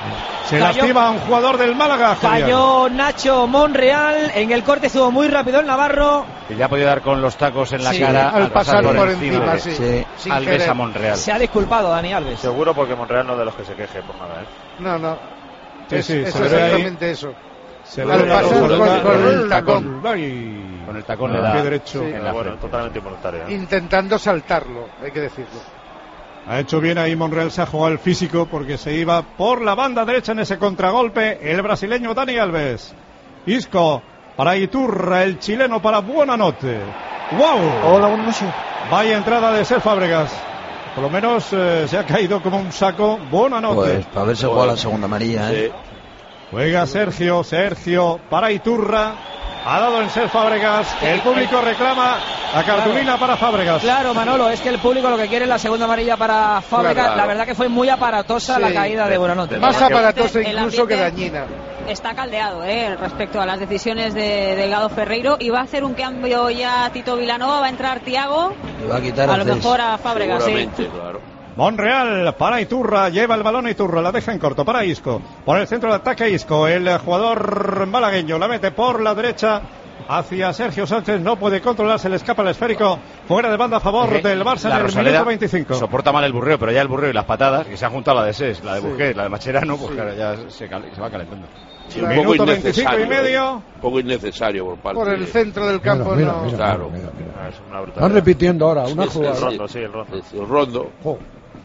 Se Cayó. lastima un jugador del Málaga. Julián. Cayó Nacho Monreal. En el corte estuvo muy rápido el Navarro. Que ya ha podido dar con los tacos en la Sí, cara al pasar por, por encima, de sí. Sí. Sin Alves querer. a Monreal. Se ha disculpado Dani Alves. Seguro, porque Monreal no es de los que se queje por nada, ¿eh? No, no. Sí, es, sí, es se ve ahí. exactamente eso. Se Al ve la pasar colgada con- con el el tacón. Ay. Con el tacón Con le el pie da derecho. Sí. en la Bueno, frente. totalmente involuntario, ¿eh? Intentando saltarlo, hay que decirlo. Ha hecho bien ahí Monreal, se ha jugado el físico porque se iba por la banda derecha en ese contragolpe el brasileño Dani Alves. Isco para Iturra, el chileno para Buonanotte. ¡Wow! Hola, buenas noches. Vaya entrada de Ser Fábregas. Por lo menos eh, se ha caído como un saco. Buonanotte. Pues para haberse jugado la segunda amarilla, ¿eh? Sí. Juega Sergio, Sergio para Iturra. Ha dado en Ser Fábregas. El público reclama la cartulina para Fábregas. Claro, Manolo, es que el público lo que quiere es la segunda amarilla para Fábregas. Claro. La verdad que fue muy aparatosa Sí. la caída de Buonanotte. Más aparatosa El incluso que ambiente dañina. Está caldeado eh, respecto a las decisiones de Delgado Ferreiro y va a hacer un cambio ya Tito Vilanova, va a entrar Thiago, Le va a quitar a a lo Cés. mejor a Fábregas, sí. Seguramente, claro. Monreal para Iturra, lleva el balón a Iturra, la deja en corto para Isco. Por el centro de ataque Isco, el jugador malagueño la mete por la derecha hacia Sergio Sánchez, no puede controlar, se le escapa el esférico, fuera de banda a favor Es que del Barça la en el Rosaleda minuto veinticinco. soporta mal el burreo, pero ya el burreo y las patadas, que se han juntado la de Ses, la de Sí. Busquets, la de Macherano, pues Sí. claro, ya se, cal- se va calentando. Sí, un Minuto poco veinticinco y innecesario. medio. ¿eh? Un poco innecesario por parte Por el de- centro del campo Mira, no. mira, Claro. mira, mira. Ah, es una Están brutalidad. repitiendo ahora una Sí, sí, El jugada. rondo, sí, el rondo. Es el rondo. Jo.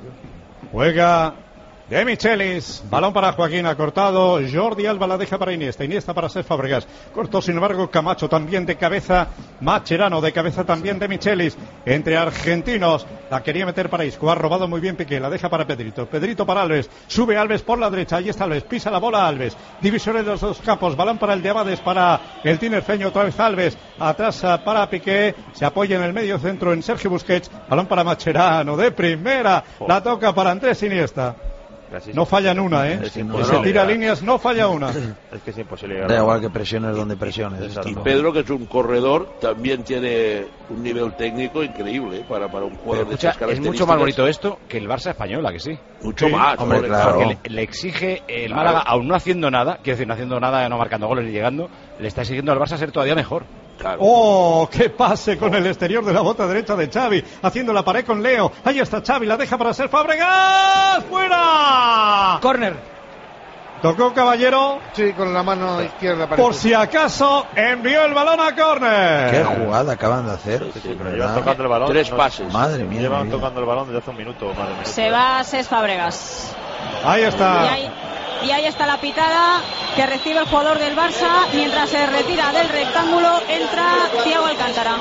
Juega de Michelis, balón para Joaquín, ha cortado Jordi Alba, la deja para Iniesta, Iniesta para Cés Fábregas, cortó sin embargo Camacho, también de cabeza Macherano, de cabeza también de Michelis, entre argentinos, la quería meter para Isco, ha robado muy bien Piqué, la deja para Pedrito, Pedrito para Alves, sube Alves por la derecha, ahí está Alves, pisa la bola Alves, divisores de los dos campos, balón para el de Abades, para el tinerfeño, otra vez Alves, atrás para Piqué, se apoya en el medio centro en Sergio Busquets, balón para Macherano, de primera, la toca para Andrés Iniesta. Casi No fallan una, ¿eh? Es Que imposible se tira llegar. líneas, no falla una. Es que es imposible llegar. Da igual que presiones donde presiones. Exacto. Y esto. Pedro, que es un corredor, también tiene un nivel técnico increíble ¿eh? para, para un Pero jugador de escucha, esas es características. mucho más bonito esto que el Barça español, ¿a que sí? Mucho Sí, más. hombre, joder, claro. Porque le, le exige el Claro. Málaga, aún no haciendo nada, quiero decir, no haciendo nada, no marcando goles ni llegando, le está exigiendo al Barça ser todavía mejor. Claro. ¡Oh! ¡Qué pase con el exterior de la bota derecha de Xavi! Haciendo la pared con Leo. Ahí está Xavi, la deja para Ser Fábregas. ¡Fuera! Córner. Tocó Caballero. Sí, con la mano izquierda parece. Por si acaso, envió el balón a córner. Qué jugada acaban de hacer. Sí, sí, pero ¿verdad? llevan tocando el balón. Tres no- pases. Madre mía. Llevan mi vida. tocando el balón desde hace un minuto. Más de un minuto. Se va Cés Fábregas. Ahí Y está. ahí, y ahí está la pitada que recibe el jugador del Barça mientras se retira del rectángulo, entra Thiago Alcántara.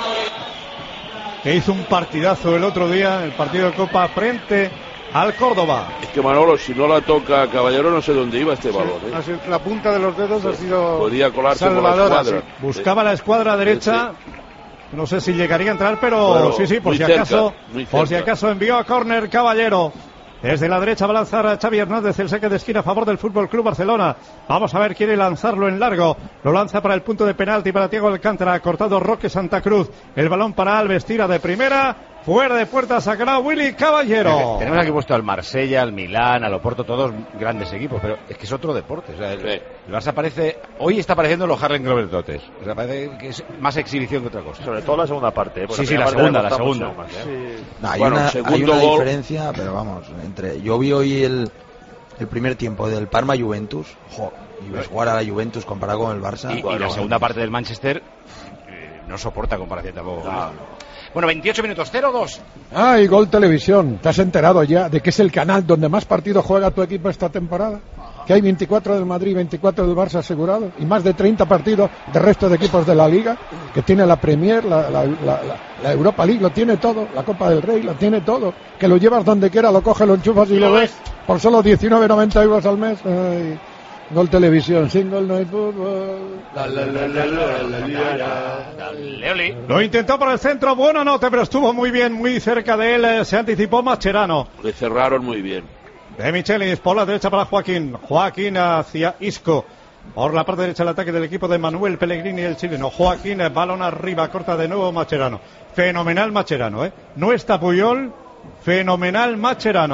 Que hizo un partidazo el otro día, el partido de Copa frente al Córdoba. Es que Manolo, si no la toca Caballero, no sé dónde iba este balón. ¿eh? Así, la punta de los dedos ha sido Podía colarse por la salvadora. escuadra. Sí. Buscaba la escuadra derecha. No sé si llegaría a entrar, pero Bueno, sí, sí, por muy si cerca, acaso, muy por si cerca. acaso envió a córner Caballero. Desde la derecha va a lanzar a Xavi Hernández el saque de esquina a favor del Fútbol Club Barcelona. Vamos a ver, quiere lanzarlo en largo. Lo lanza para el punto de penalti para Thiago Alcántara. Ha cortado Roque Santa Cruz. El balón para Alves, tira de primera. Fuera de puerta sacará Willy Caballero. Tenemos aquí puesto al Marsella, al Milán, al Oporto, todos grandes equipos, pero es que es otro deporte. O sea, el, Sí. el Barça parece, hoy está pareciendo los Harlem Globetrotters. O sea, parece que es más exhibición que otra cosa. Sobre todo la segunda parte. ¿eh? Porque Sí, sí, primera la parte segunda, le la costaba segunda. mucho más, ¿eh? Sí. No, hay Bueno, una, segundo hay una gol. diferencia, pero vamos, entre yo vi hoy el, el primer tiempo del Parma Juventus, jo, y ves jugar a la Juventus comparado con el Barça. Y, y Bueno, la segunda parte del Manchester eh, no soporta comparación tampoco. Bueno, veintiocho minutos, cero dos. Ah, y Gol Televisión. ¿Te has enterado ya de que es el canal donde más partidos juega tu equipo esta temporada? Que hay veinticuatro del Madrid, veinticuatro del Barça asegurados y más de treinta partidos del resto de equipos de la Liga, que tiene la Premier, la, la, la, la, la Europa League, lo tiene todo, la Copa del Rey, lo tiene todo. Que lo llevas donde quiera, lo coges, lo enchufas y lo ves por solo diecinueve noventa euros al mes. Ay. Gol Televisión, Single Night Football. La, la, la, la, la, la, la, la. Leoli. Lo intentó por el centro, buena nota, pero estuvo muy bien, muy cerca de él. eh, Se anticipó Mascherano. Le cerraron muy bien. De Michelis por la derecha para Joaquín. Joaquín hacia Isco. Por la parte derecha el ataque del equipo de Manuel Pellegrini, el chileno. Joaquín, balón arriba, corta de nuevo Mascherano. Fenomenal Mascherano, ¿eh? No está Puyol, fenomenal Mascherano.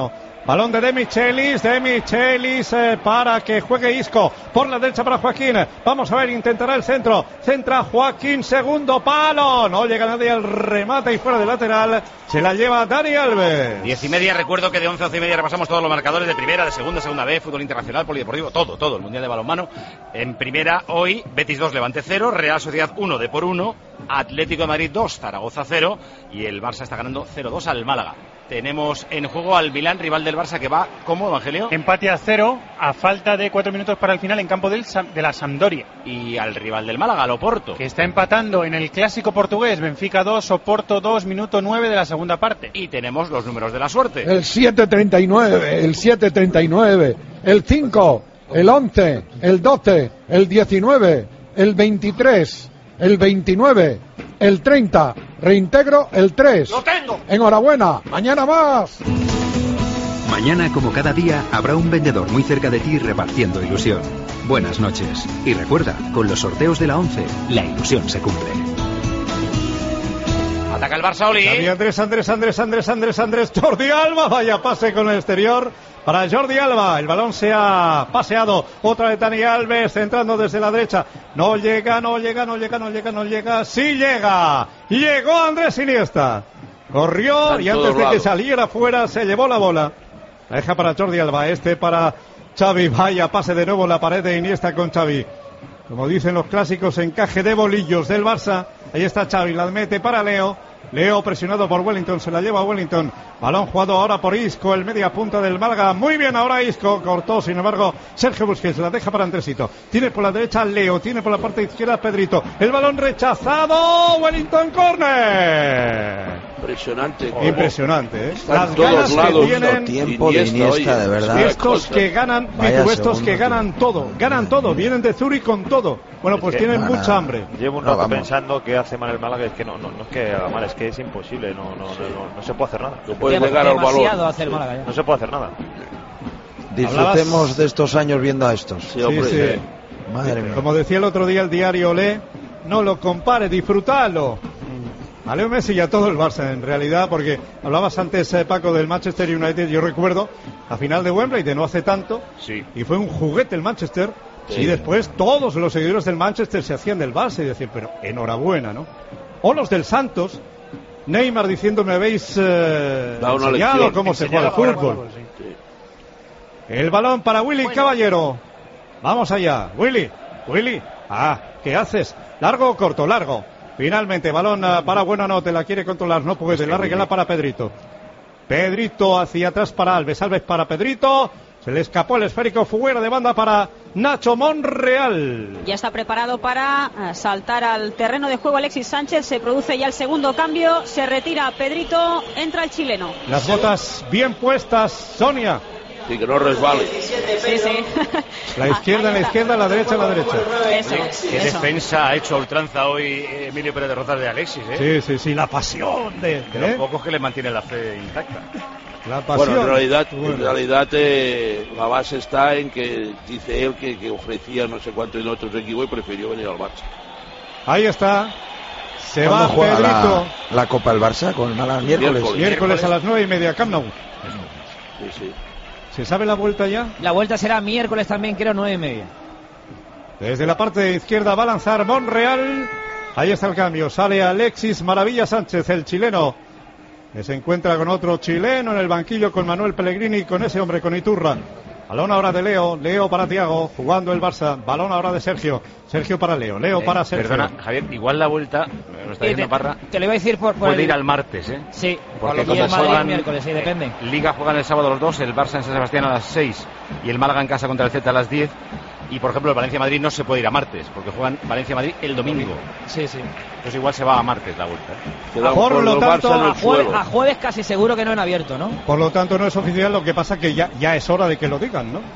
Balón de De Michelis, De Michelis eh, para que juegue Isco. Por la derecha para Joaquín. Vamos a ver, intentará el centro. Centra Joaquín, segundo palo. No llega nadie al remate y fuera de lateral. Se la lleva Dani Alves. Diez y media, recuerdo que de once a once y media repasamos todos los marcadores de primera, de segunda, segunda B, fútbol internacional, polideportivo, todo, todo, el Mundial de Balonmano. En primera, hoy, Betis dos, Levante cero, Real Sociedad uno, Depor uno, Atlético de Madrid dos, Zaragoza cero, y el Barça está ganando cero dos al Málaga. Tenemos en juego al Milán, rival del Barça, que va, ¿cómo, Evangelio? Empate a cero, a falta de cuatro minutos para el final en campo del, de la Sampdoria. Y al rival del Málaga, al Oporto. Que está empatando en el clásico portugués, Benfica dos, Oporto dos, minuto nueve de la segunda parte. Y tenemos los números de la suerte. El siete treinta y nueve, el siete treinta y nueve, el cinco, el once, el doce, el diecinueve, el veintitrés, el veintinueve, el treinta, reintegro el tres. ¡Lo tengo! Enhorabuena, mañana más. Mañana, como cada día, habrá un vendedor muy cerca de ti repartiendo ilusión. Buenas noches. Y recuerda, con los sorteos de la once, la ilusión se cumple. Ataca el Barça, Oli. Xavi Andrés, Andrés, Andrés, Andrés, Andrés, Andrés, Jordi Alba, vaya pase con el exterior para Jordi Alba. El balón se ha paseado. Otra de Dani Alves, centrando desde la derecha. No llega, no llega, no llega, no llega, no llega. ¡Sí llega! Llegó Andrés Iniesta. Corrió Están y antes de lados. que saliera fuera se llevó la bola. La deja para Jordi Alba, este para Xavi. Vaya pase de nuevo en la pared de Iniesta con Xavi. Como dicen los clásicos, encaje de bolillos del Barça. Ahí está Xavi, la mete para Leo. Leo presionado por Wellington, se la lleva a Wellington. Balón jugado ahora por Isco, el media punta del Málaga. Muy bien ahora Isco, cortó, sin embargo, Sergio Busquets la deja para Andresito. Tiene por la derecha Leo, tiene por la parte izquierda Pedrito. El balón rechazado, Wellington, córner. Impresionante. Oh, impresionante, ¿eh? Las ganas lados, que tienen tiempo de Iniesta, oye, de verdad. Estos que ganan, Pitu, estos que ganan todo, ganan todo, vienen de Zurich con todo. Bueno, pues tienen nada, mucha hambre. Llevo un rato no, pensando que hace mal el Málaga, es que no, no, no es que haga mal, es que es imposible, no, no, sí. no, no, no se puede hacer nada. No puede llegar al balón. Hace el Málaga, no se puede hacer nada. Disfrutemos ¿Hablabas? de estos años viendo a estos. Sí, hombre, sí, sí. Madre mía. Como decía el otro día el diario Olé, no lo compare, disfrútalo. A Leo Messi y a todo el Barça, en realidad, porque hablabas antes, eh, Paco, del Manchester United. Yo recuerdo la final de Wembley de no hace tanto, sí. y fue un juguete el Manchester, sí. y después todos los seguidores del Manchester se hacían del Barça y decían, pero enhorabuena, ¿no? O los del Santos, Neymar diciendo, me habéis eh, enseñado cómo se juega el fútbol. Sí. El balón para Willy bueno. Caballero. Vamos allá, Willy, Willy, ah, ¿qué haces? ¿Largo o corto? Largo. Finalmente, balón para Bueno, no, te la quiere controlar, no puede, la regala para Pedrito. Pedrito hacia atrás para Alves, Alves para Pedrito, se le escapó el esférico fuera de banda para Nacho Monreal. Ya está preparado para saltar al terreno de juego Alexis Sánchez, se produce ya el segundo cambio, se retira Pedrito, entra el chileno. Las botas bien puestas, Sonia. Sí, que no resbale. Sí, sí. La izquierda, la izquierda, la derecha, la derecha. Eso, Qué eso. defensa ha hecho a ultranza hoy Emilio Pérez de Rozas de Alexis, ¿eh? Sí, sí, sí, la pasión de... De los ¿eh? pocos que le mantiene la fe intacta. La pasión. Bueno, en realidad, bueno. en realidad eh, la base está en que dice él que, que ofrecía no sé cuánto en otros equipos y prefirió venir al Barça. Ahí está. Se va juega Pedrito. La, la Copa del Barça con el Málaga miércoles. miércoles. Miércoles a las nueve y media, Camp Nou. Sí, sí. ¿Se sabe la vuelta ya? La vuelta será miércoles también, creo, nueve y media. Desde la parte izquierda va a lanzar Monreal. Ahí está el cambio. Sale Alexis Maravilla Sánchez, el chileno, que se encuentra con otro chileno en el banquillo con Manuel Pellegrini, con ese hombre, con Iturra. Balón ahora de Leo, Leo para Thiago, jugando el Barça. Balón ahora de Sergio, Sergio para Leo, Leo eh, para Sergio. Perdona, Javier, igual la vuelta, me está diciendo te, Parra, te lo iba a decir por... por puede el... ir al martes, ¿eh? Sí, porque por como Madrid, juegan miércoles, sí, depende. Liga juegan el sábado los dos, el Barça en San Sebastián a las seis y el Málaga en casa contra el Celta a las diez. Y por ejemplo el Valencia-Madrid no se puede ir a martes, porque juegan Valencia-Madrid el domingo. Sí, sí. Entonces igual se va a martes la vuelta, ¿eh? Por, por lo tanto, a jueves, a jueves casi seguro que no en abierto, ¿no? Por lo tanto no es oficial, lo que pasa que ya, ya es hora de que lo digan, ¿no?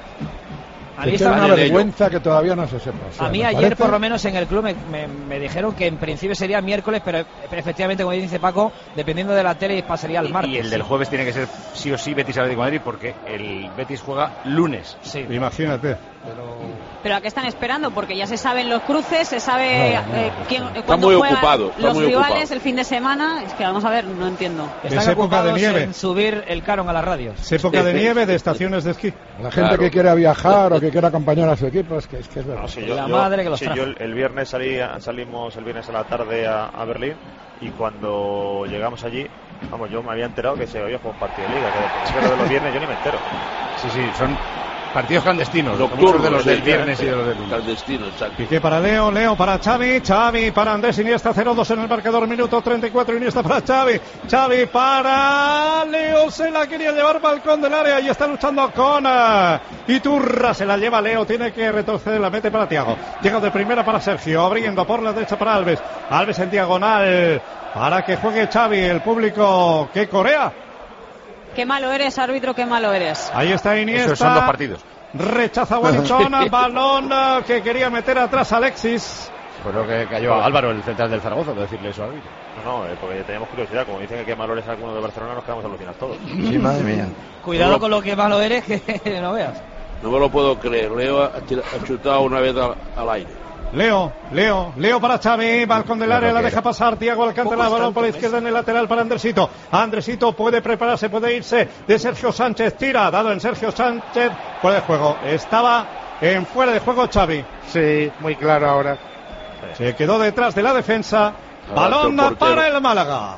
A mí es una vergüenza que todavía no se sepa. O sea, a mí ayer, parece... por lo menos en el club, me, me, me dijeron que en principio sería miércoles, pero, pero efectivamente, como dice Paco, dependiendo de la tele, pasaría al martes. Y el del jueves tiene que ser sí o sí Betis Atlético de Madrid, porque el Betis juega lunes. Sí. Imagínate. pero... ¿Pero a qué están esperando? Porque ya se saben los cruces, se sabe no, no, eh, quién, está cuándo muy juegan ocupado, está los muy rivales ocupado. el fin de semana. Es que vamos a ver, no entiendo. Están Es época de ocupados nieve. en subir el canon a las radios. Es época de nieve, de estaciones de esquí. La gente Claro. que quiera viajar o que quiera acompañar a su equipo, es que es, que es verdad. No, si yo, La yo- madre que los si trajo. yo el, el viernes salí, salimos el viernes a la tarde a, a Berlín y cuando llegamos allí, vamos, yo me había enterado que se había jugado un partido de liga, que de, que de los viernes yo ni me entero. Sí, sí, son partidos clandestinos. Nocturnos, Muchos de los del sí, viernes y de los del lunes. Clandestino, exacto. Piqué para Leo, Leo para Xavi, Xavi para Andrés Iniesta, cero dos en el marcador, minuto treinta y cuatro, Iniesta para Xavi, Xavi para Leo, se la quería llevar balcón del área y está luchando con uh, Iturra, se la lleva Leo, tiene que retroceder, la mete para Thiago, llega de primera para Sergio, abriendo por la derecha para Alves, Alves en diagonal para que juegue Xavi, el público que corea. Qué malo eres, árbitro, qué malo eres. Ahí está Iniesta. Esos son dos partidos. Rechaza Wellington, balón uh, que quería meter atrás Alexis. Fue lo que cayó a Álvaro, el central del Zaragoza, de decirle eso a árbitro. No, no, eh, porque teníamos curiosidad, como dicen que qué malo es alguno de Barcelona, nos quedamos alucinados todos. Sí, madre mía. Cuidado No. con lo que malo eres, que no veas. No me lo puedo creer. Leo ha, tira- ha chutado una vez al, al aire. Leo, Leo, Leo para Xavi, balcón del área, la deja pasar, Thiago Alcántara, balón por la izquierda en el lateral para Andresito. Andresito puede prepararse, puede irse de Sergio Sánchez, tira, dado en Sergio Sánchez, fuera de juego. Estaba en fuera de juego Xavi. Sí, muy claro ahora. Se quedó detrás de la defensa, balón Alto portero. para el Málaga.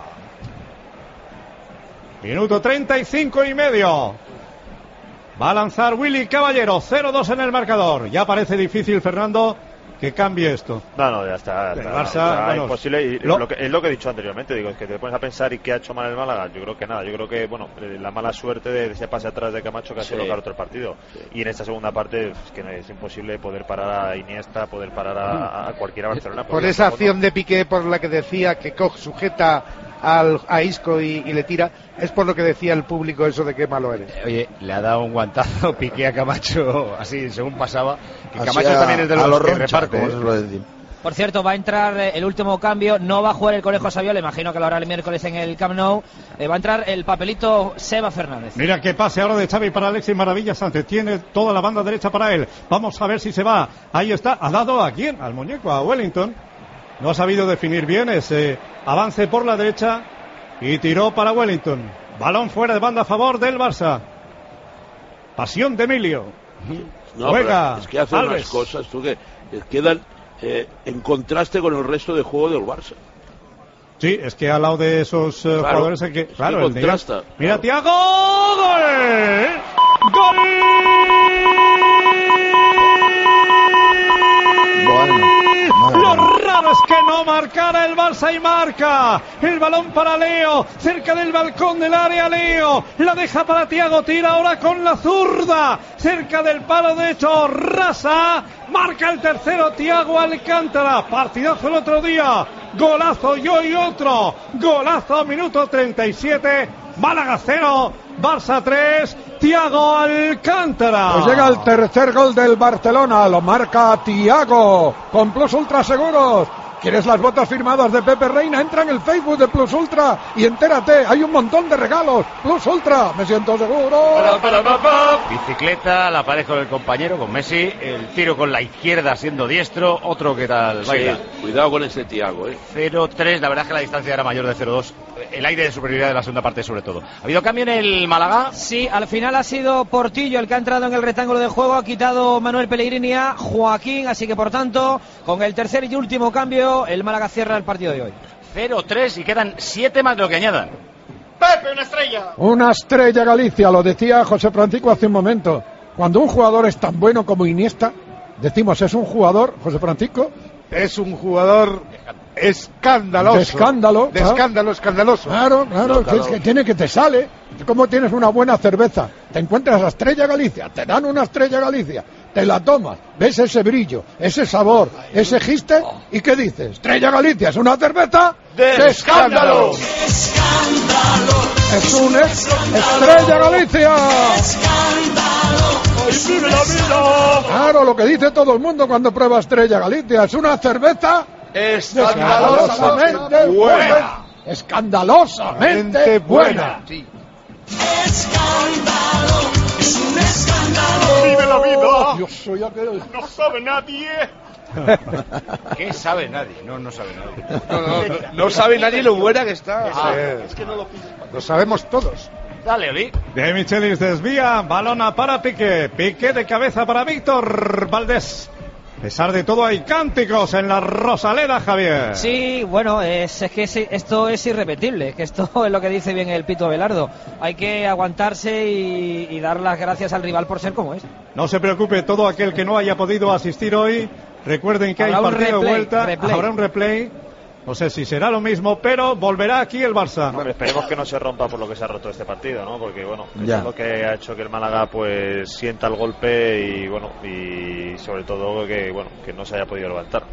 Minuto treinta y cinco y medio. Va a lanzar Willy Caballero, cero dos en el marcador. Ya parece difícil, Fernando, que cambie esto. No, no, ya está. El está, Barça, está bueno, imposible. Y lo- lo que, es lo que he dicho anteriormente, digo, es que te pones a pensar y qué ha hecho mal el Málaga. Yo creo que nada, yo creo que, bueno, eh, la mala suerte de ese pase atrás de Camacho que ha sido Sí. bloquear otro partido. Y en esta segunda parte es que no, es imposible poder parar a Iniesta, poder parar a, a cualquiera Barcelona. Por esa acción de Piqué por la que decía que Koch sujeta al, a Isco y, y le tira, es por lo que decía el público eso de qué malo eres. Oye, le ha dado un guantazo Piqué a Camacho, así según pasaba. Que Así Camacho a- también es de a los lo que Roncha, reparte. como ¿eh? se suele decir. Por cierto, va a entrar eh, el último cambio, no va a jugar el Conejo Saviola, imagino que lo hará el miércoles en el Camp Nou. Eh, va a entrar el papelito Seba Fernández. Mira qué pase ahora de Xavi para Alexis Maravilla Sánchez. Tiene toda la banda derecha para él. Vamos a ver si se va. Ahí está. ¿Ha dado a quién? Al muñeco, a Wellington. No ha sabido definir bien ese avance por la derecha y tiró para Wellington. Balón fuera de banda a favor del Barça. Pasión de Emilio. No, Juega. pero es que hace Alves. unas cosas tú que eh, quedan eh, en contraste con el resto de juego del Barça. Sí, es que al lado de esos eh, Claro, jugadores hay que... es que Claro, el día- contrasta, Mira, claro. Thiago. ¡Gol! ¡Gol! Lo raro es que no marcara el Barça y marca. El balón para Leo, cerca del balcón del área Leo. La deja para Thiago, tira ahora con la zurda. Cerca del palo derecho, rasa. Marca el tercero Thiago Alcántara. Partidazo el otro día. Golazo y hoy otro. Golazo, minuto treinta y siete. Málaga cero, Barça tres. Thiago Alcántara. Pues llega el tercer gol del Barcelona, lo marca Thiago, con Plus Ultra Seguros. ¿Quieres las botas firmadas de Pepe Reina? Entra en el Facebook de Plus Ultra y entérate, hay un montón de regalos. Plus Ultra, me siento seguro. Bicicleta, la pared con el compañero, con Messi, el tiro con la izquierda siendo diestro, otro que tal Sí, baila. cuidado con ese Thiago, ¿eh? cero tres, la verdad es que la distancia era mayor de cero dos. El aire de superioridad de la segunda parte sobre todo. ¿Ha habido cambio en el Málaga? Sí, al final ha sido Portillo el que ha entrado en el rectángulo de juego, ha quitado Manuel Pellegrini a Joaquín, así que por tanto, con el tercer y último cambio, el Málaga cierra el partido de hoy. cero tres y quedan siete más de lo que añadan. Pepe, una estrella. Una estrella Galicia, lo decía José Francisco hace un momento. Cuando un jugador es tan bueno como Iniesta, decimos es un jugador, José Francisco, Es un jugador escandaloso. de escándalo. De claro. escándalo, escandaloso. Claro, claro, que es que tiene que te sale. Como tienes una buena cerveza, te encuentras la Estrella Galicia, te dan una Estrella Galicia, te la tomas, ves ese brillo, ese sabor, ese giste, ¿y qué dices? Estrella Galicia es una cerveza de escándalo. Es un ex- Estrella Galicia. Claro, lo que dice todo el mundo cuando prueba Estrella Galicia, es una cerveza escandalosamente buena. Escandalosamente buena. Vive la vida. yo soy aquel. No sabe nadie. ¿Qué sabe nadie? No, no sabe nadie. No, no, no, no sabe nadie lo buena que está. Ah, Es que no lo Lo sabemos todos. Dale, Oli. De Michelis desvía, balona para Piqué. Piqué de cabeza para Víctor Valdés. A pesar de todo hay cánticos en la Rosaleda, Javier. Sí, bueno, es, es que sí, esto es irrepetible, que esto es lo que dice bien el Pito Abelardo. Hay que aguantarse y, y dar las gracias al rival por ser como es. No se preocupe, todo aquel que no haya podido asistir hoy, recuerden que Habrá hay un partido replay, de vuelta, replay. habrá un replay. No sé si será lo mismo, pero volverá aquí el Barça. Hombre, esperemos que no se rompa por lo que se ha roto este partido, ¿no? Porque, bueno, eso Ya. es lo que ha hecho que el Málaga, pues, sienta el golpe y, bueno, y sobre todo que, bueno, que no se haya podido levantar.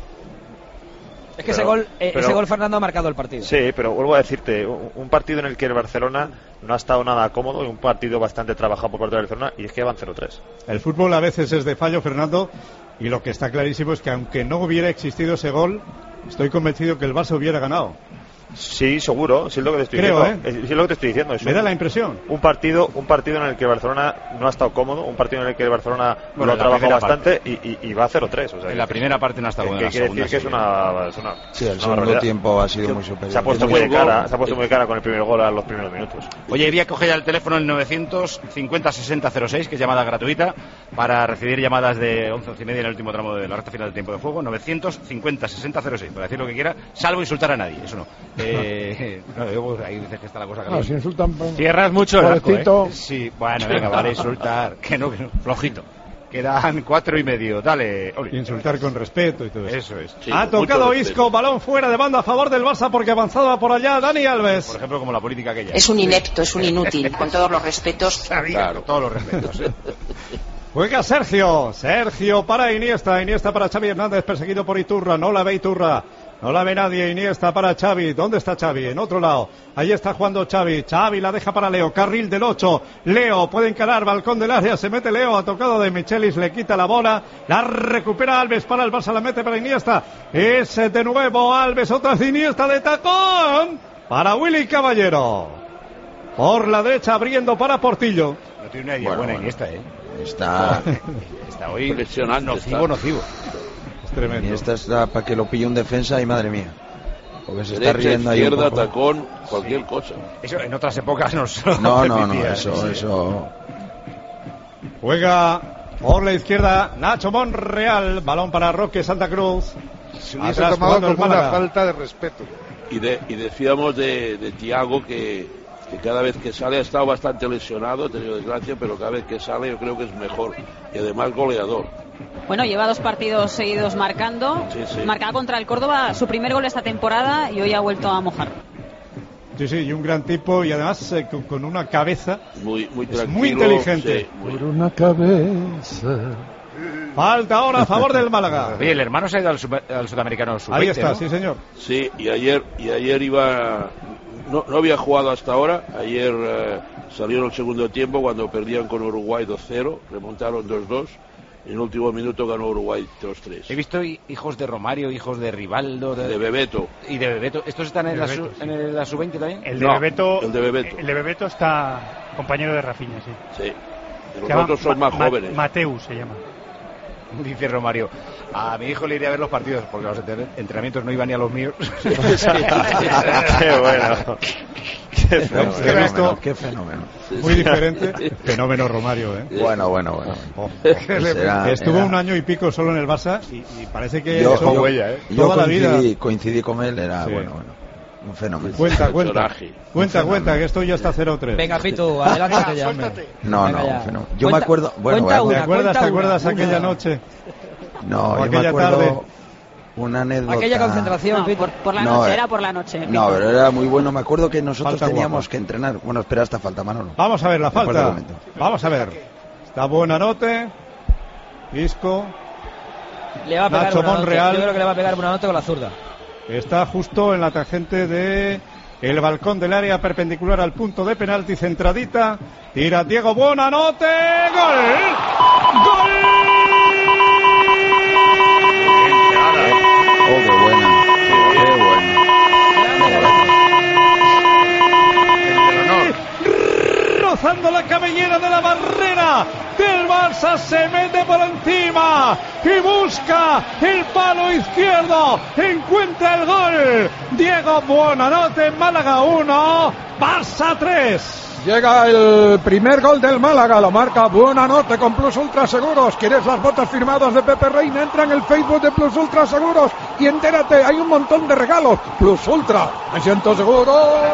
Es que Pero- ese gol, eh, pero- ese gol Fernando ha marcado el partido. Sí, pero vuelvo a decirte, un un partido en el que el Barcelona no ha estado nada cómodo y un partido bastante trabajado por parte del Barcelona y es que van cero tres. El fútbol a veces es de fallo, Fernando, y lo que está clarísimo es que aunque no hubiera existido ese gol, estoy convencido que el Barça hubiera ganado. Sí, seguro, sí es lo que te estoy Creo, diciendo. ¿eh? Es, sí es lo que te estoy diciendo. Es Me un- da la impresión. Un partido, un partido en el que el Barcelona no ha estado cómodo, un partido en el que el Barcelona Bueno, lo ha en la trabajado primera bastante y, y- y va a cero tres. O sea, En que- la primera parte no ha estado que- bueno, en que la quiere decir segunda que es sí. una, es una- Sí, el una segundo barbaridad. tiempo ha sido muy superior. Se ha puesto Es muy de muy cara, se ha puesto muy de cara con el primer gol a los primeros minutos. Oye, había que coger ya el teléfono el novecientos cincuenta sesenta cero seis, que es llamada gratuita, para recibir llamadas de once, once y media en el último tramo de la recta final del tiempo de juego. novecientos cincuenta sesenta cero seis, para decir lo que quiera, salvo insultar a nadie, eso no. Eh, no, digo, ahí dices que está la cosa Ah, caliente. si insultan. Cierras mucho el arco, Pobrecito. ¿eh? Sí, bueno, venga, vale, insultar. Que no, que no, flojito. Quedan cuatro y medio, dale, Oli. Insultar con respeto y todo eso. Eso es. Sí, ha mucho tocado respeto. Isco, balón fuera de banda a favor del Barça porque avanzaba por allá Dani Alves. Por ejemplo, como la política aquella. Es un inepto, es un inútil, con todos los respetos. Claro, todos los respetos. ¿eh? Juega Sergio, Sergio para Iniesta, Iniesta para Xavi Hernández, perseguido por Iturra, no la ve Iturra, no la ve nadie, Iniesta para Xavi, ¿dónde está Xavi? En otro lado, ahí está jugando Xavi, Xavi la deja para Leo, carril del ocho, Leo puede encarar, balcón del área, se mete Leo, ha tocado de Michelis, le quita la bola, la recupera Alves para el Barça, la mete para Iniesta, es de nuevo Alves, otra vez Iniesta de tacón, para Willy Caballero, por la derecha abriendo para Portillo. No tiene una idea Bueno, buena bueno. Iniesta, ¿eh? Está. Está hoy Impresionante nocivo, está. nocivo. Es tremendo. Y esta está para que lo pille un defensa y madre mía. Porque se está Derecha, riendo ahí un izquierda, poco. tacón, cualquier cosa. Eso en otras épocas no se No, no, no, repetía, eso, sí. eso. Juega por la izquierda Nacho Monreal, balón para Roque Santa Cruz. Se hubiese Atrás tomado jugando el como una Málaga. falta de respeto. Y, de, y decíamos de, de Thiago que, que cada vez que sale ha estado bastante lesionado, ha tenido desgracia, pero cada vez que sale yo creo que es mejor. Y además goleador. Bueno, lleva dos partidos seguidos marcando. Sí, sí. Marcaba contra el Córdoba su primer gol esta temporada y hoy ha vuelto a mojar. Sí, sí, y un gran tipo y además eh, con, con una cabeza. Muy, muy Es tranquilo. muy inteligente. Sí, muy- Por una cabeza. Falta ahora a favor del Málaga. Oye, el hermano se ha ido al, sub- al sudamericano sub Ahí veinte, está, ¿no? sí señor. Sí, y ayer, y ayer iba. No, no había jugado hasta ahora. Ayer eh, salieron el segundo tiempo cuando perdían con Uruguay dos cero, remontaron dos dos. Y en el último minuto ganó Uruguay dos tres. He visto hi- hijos de Romario, hijos de Rivaldo, De Bebeto. y de Bebeto. ¿Estos están en De la, Bebeto, su- sí. en el- la sub veinte también? El de, No, Bebeto, el de Bebeto. el de Bebeto está compañero de Rafinha, sí. Sí. Se Los llama otros son Ma- más Ma- jóvenes. Mateus se llama. Dice Romario. A mi hijo le iría a ver los partidos porque a los entre- entrenamientos no iban ni a los míos. Qué bueno. Qué Fenómeno, He visto- qué fenómeno. Muy diferente. Fenómeno Romario, ¿eh? Bueno, bueno, bueno. Oh. Será- Estuvo era- un año y pico solo en el Barça y, y parece que Yo, eso- yo- ¿eh? yo toda la vida. coincidí, coincidí con él, era Sí. bueno, bueno. Un fenómeno. Cuenta, cuenta. Personaje. Cuenta, cuenta, que esto ya está cero tres. Venga, Pitu, adelántate ya, hombre. No, Venga no, ya. un fenómeno. Yo Cuenta- me acuerdo. Bueno, cuenta bueno, ¿Te una, acuerdas, cuenta te acuerdas una, aquella una. noche? no, o yo me aquella acuerdo tarde. una anécdota. Aquella concentración, No, Pitu. por, por la No, noche, eh. era por la noche. No, pero era muy bueno. Me acuerdo que nosotros Falta teníamos guapa. que entrenar. Bueno, espera, hasta falta, Manolo. Vamos a ver la Después falta. lo comento. Vamos a ver. Está buena note. Isco. Le va a pegar Nacho una nota. Monreal. Yo creo que le va a pegar una nota con la zurda. Está justo en la tangente de el balcón del área perpendicular al punto de penalti, centradita. Tira Diego Buonanotte. ¡Gol! ¡Gol! Oh, qué buena. Qué buena. Roza rozando la cabellera de la barrera del Barça, se mete por encima y busca el palo izquierdo, encuentra el gol. Diego Buonanotte, Málaga uno, Barça tres. Llega el primer gol del Málaga, lo marca Buonanotte con Plus Ultra Seguros. ¿Quieres las botas firmadas de Pepe Reina? Entra en el Facebook de Plus Ultra Seguros y entérate, hay un montón de regalos. Plus Ultra, me siento seguro.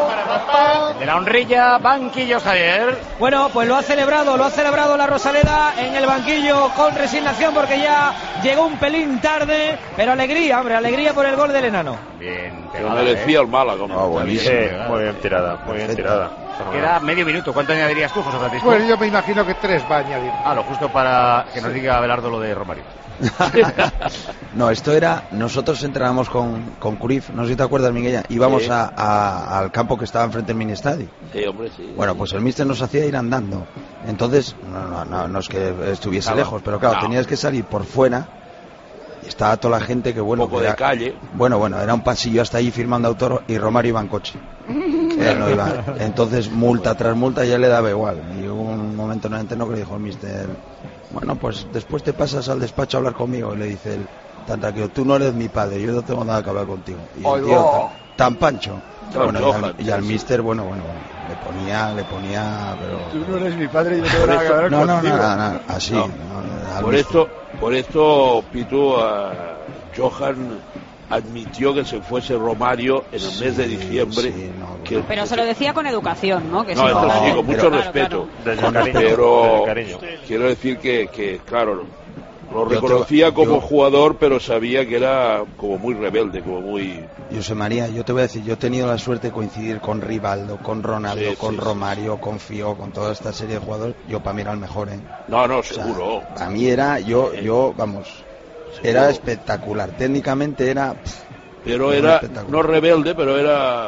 De la honrilla, banquillo Javier. Bueno, pues lo ha celebrado, lo ha celebrado la Rosaleda en el banquillo con resignación porque ya llegó un pelín tarde, pero alegría, hombre, alegría por el gol del enano. Bien, lo merecía el Málaga. No, buenísimo. Muy bien tirada, muy bien tirada. Queda medio minuto. ¿Cuánto añadirías tú, José Francisco? Pues yo me imagino que tres va a añadir. Ah, lo justo para que nos diga Abelardo lo de Romario. No, esto era, nosotros entrenamos con, con Cruyff, no sé si te acuerdas, Miguel, íbamos sí. a, a, al campo que estaba enfrente del Mini-Estadio. Sí, hombre, sí. Bueno, pues el míster nos hacía ir andando. Entonces, no, no, no, no es que estuviese claro, lejos, pero claro, no. tenías que salir por fuera. Y estaba toda la gente que bueno. Un poco que era, de calle. Bueno, bueno, era un pasillo hasta allí firmando autor y Romario iba en coche. Él no iba. Entonces, multa tras multa ya le daba igual. Y hubo un momento en el entreno que le dijo el míster, bueno, pues después te pasas al despacho a hablar conmigo. Y le dice él, tan tranquilo, tú no eres mi padre, yo no tengo nada que hablar contigo. Y el tío, tan, tan pancho. Bueno, y al, y al míster, bueno, bueno, bueno, le ponía, le ponía, pero... Tú no eres mi padre y yo no tengo nada que hablar no, contigo. No, no, no, no, así. No. No, por esto, por esto, Pitu, uh, Johan admitió que se fuese Romario en el sí, mes de diciembre. Sí, no, que, pero se lo decía con educación, ¿no? Que no, esto sí, con mucho pero, respeto. Claro, claro. Pero cariño. Quiero decir que, que claro, lo reconocía te, como yo, jugador, pero sabía que era como muy rebelde, como muy... José María, yo te voy a decir, yo he tenido la suerte de coincidir con Rivaldo, con Ronaldo, sí, con sí, Romario, sí. con Figo, con toda esta serie de jugadores. Yo para mí era el mejor, ¿eh? No, no, seguro. O sea, para mí era, yo, yo, vamos, seguro. Era espectacular. Técnicamente era... Pff, pero era, no rebelde, pero era...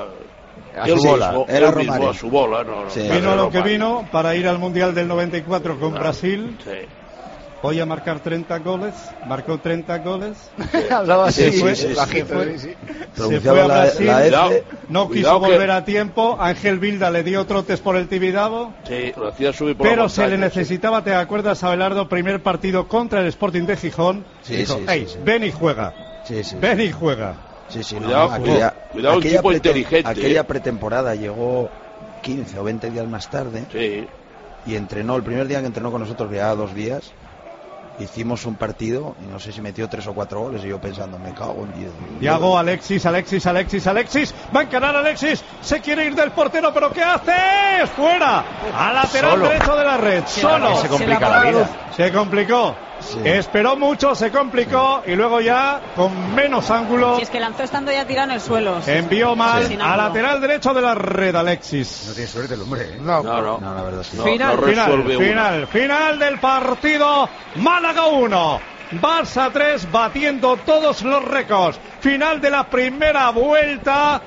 A su bola, mismo, era Romario. A su bola, no, no, sí. Vino lo que vino para ir al Mundial del noventa y cuatro con no, Brasil. Sí. Voy a marcar treinta goles, marcó treinta goles. Hablaba así, se fue, sí, sí, se sí, fue, sí. se fue a Brasil, la, la no quiso volver a tiempo. Ángel Vilda le dio trotes por el Tibidabo. Sí, lo hacía subir por pero la montaña, se le necesitaba, sí. ¿Te acuerdas, Abelardo? Primer partido contra el Sporting de Gijón. Sí, dijo, sí, hey, sí, sí. ven y juega. Sí, sí, ven sí. y juega. Sí, sí, cuidado, no, aquella, cuidado, un aquella tipo inteligente. Aquella eh. pretemporada llegó quince o veinte días más tarde. Sí. Y entrenó, el primer día que entrenó con nosotros, llevaba dos días. Hicimos un partido y no sé si metió tres o cuatro goles y yo pensando, me cago en diez. Yago, Alexis, Alexis, Alexis, Alexis, va a encarar Alexis, se quiere ir del portero, pero ¿qué hace? ¡Fuera! A lateral Solo. derecho de la red, Sí, solo. se complica la vida. Se complicó. Sí. Esperó mucho, se complicó sí. y luego ya con menos ángulo. Si es que lanzó estando ya tirado en el suelo. Envió mal sí. a lateral derecho de la red, Alexis. No tiene suerte el hombre, ¿eh? No, no, no, no la verdad sí. No, final, no final, final, final, final del partido. Málaga uno, Barça tres, batiendo todos los récords. Final de la primera vuelta.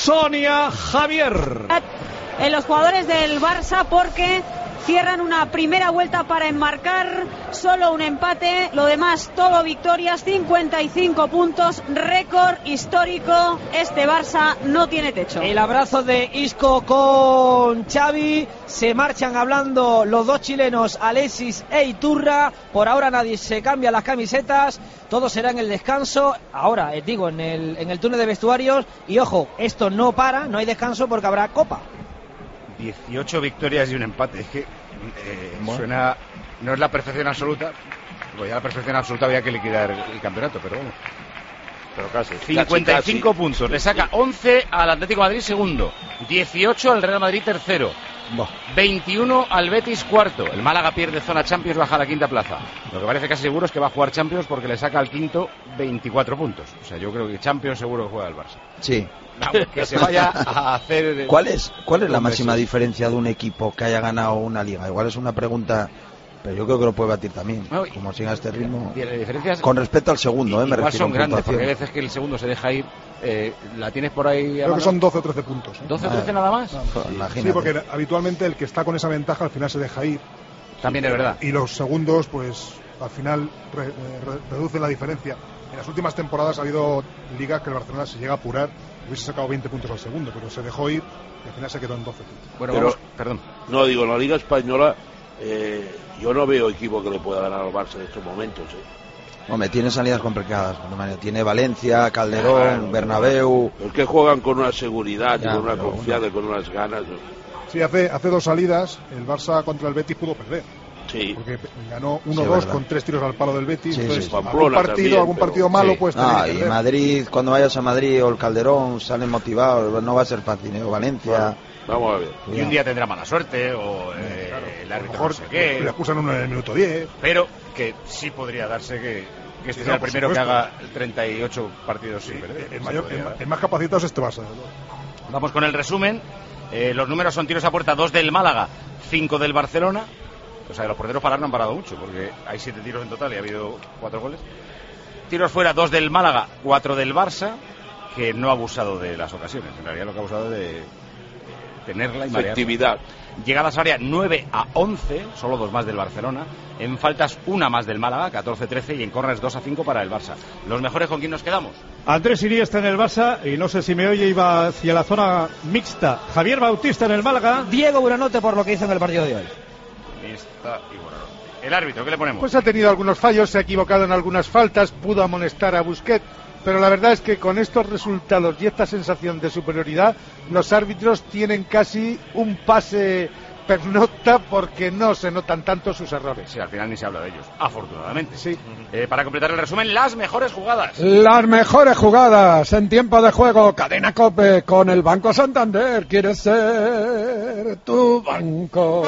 Sonia Javier. En los jugadores del Barça porque cierran una primera vuelta para enmarcar, solo un empate, lo demás todo victorias, cincuenta y cinco puntos, récord histórico. Este Barça no tiene techo. El abrazo de Isco con Xavi, se marchan hablando los dos chilenos, Alexis e Iturra. Por ahora nadie se cambia las camisetas, todo será en el descanso. Ahora, eh, digo, en el, en el túnel de vestuarios. Y ojo, esto no para, no hay descanso porque habrá Copa. dieciocho victorias y un empate. Es que eh, bueno. suena... No es la perfección absoluta. Pues ya la perfección absoluta había que liquidar el, el campeonato, pero bueno. Pero casi. cincuenta y cinco casi, casi. puntos. Le saca once al Atlético de Madrid segundo. dieciocho al Real Madrid tercero. veintiuno al Betis cuarto. El Málaga pierde zona Champions, baja a la quinta plaza. Lo que parece casi seguro es que va a jugar Champions porque le saca al quinto veinticuatro puntos. O sea, yo creo que Champions seguro que juega el Barça. Sí. Vamos, que se vaya a hacer... ¿Cuál es, cuál es la máxima diferencia de un equipo que haya ganado una liga? Igual es una pregunta, pero yo creo que lo puede batir también. No, como siga este ritmo. Y las diferencias, con respecto al segundo, eh, me refiero. Son grandes, porque hay veces que el segundo se deja ir. Eh, ¿La tienes por ahí? Creo que son doce o trece puntos. ¿eh? ¿doce o trece nada más? No, sí, porque habitualmente el que está con esa ventaja al final se deja ir. También es verdad. Y los segundos, pues al final re, re, reducen la diferencia. En las últimas temporadas ha habido ligas que el Barcelona se llega a apurar, hubiese sacado veinte puntos al segundo, pero se dejó ir y al final se quedó en doce puntos. Bueno, pero, vamos, perdón. No, digo, en la Liga Española eh, yo no veo equipo que le pueda ganar al Barça en estos momentos. ¿eh? Hombre, tiene salidas complicadas. Tiene Valencia, Calderón, claro, Bernabéu. Es que juegan con una seguridad, ya, con una confianza, bueno. con unas ganas. ¿no? Sí, hace, hace dos salidas el Barça contra el Betis pudo perder. Sí. Porque ganó uno dos sí, con tres tiros al palo del Betis. Sí, entonces, sí. algún partido, también, algún partido pero... malo sí. pues ah, y Madrid, cuando vayas a Madrid o el Calderón salen motivados, no va a ser fácil, ¿eh? O Valencia. Bueno, vamos a ver. Y un día tendrá mala suerte o eh, claro, el árbitro mejor, no sé qué. Le acusan uno en el minuto diez. Pero que sí podría darse que, que este sí, sea no, el primero supuesto. que haga treinta y ocho partidos sin perder. El, mayor, el, el más capacitado es este Barça. ¿no? Vamos con el resumen. Eh, los números son tiros a puerta, dos del Málaga, cinco del Barcelona. O sea, los porteros parar no han parado mucho, porque hay siete tiros en total y ha habido cuatro goles. Tiros fuera, dos del Málaga, cuatro del Barça, que no ha abusado de las ocasiones. En realidad lo que ha abusado es de tenerla y marearla. Efectividad. Llegadas a área, nueve a once, solo dos más del Barcelona. En faltas, una más del Málaga, catorce a trece, y en corners, dos a cinco para el Barça. ¿Los mejores con quién nos quedamos? Andrés Iniesta en el Barça, y no sé si me oye, iba hacia la zona mixta. Javier Bautista en el Málaga. Diego Buenanote por lo que hizo en el partido de hoy. Iniesta y bueno. El árbitro, ¿qué le ponemos? Pues ha tenido algunos fallos, se ha equivocado en algunas faltas, pudo amonestar a Busquets, pero la verdad es que con estos resultados y esta sensación de superioridad, los árbitros tienen casi un pase pernocta porque no se notan tanto sus errores. Sí, al final ni se habla de ellos, afortunadamente. Sí. Eh, para completar el resumen, las mejores jugadas. Las mejores jugadas en tiempo de juego. Cadena COPE con el Banco Santander. ¿Quieres ser tu banco?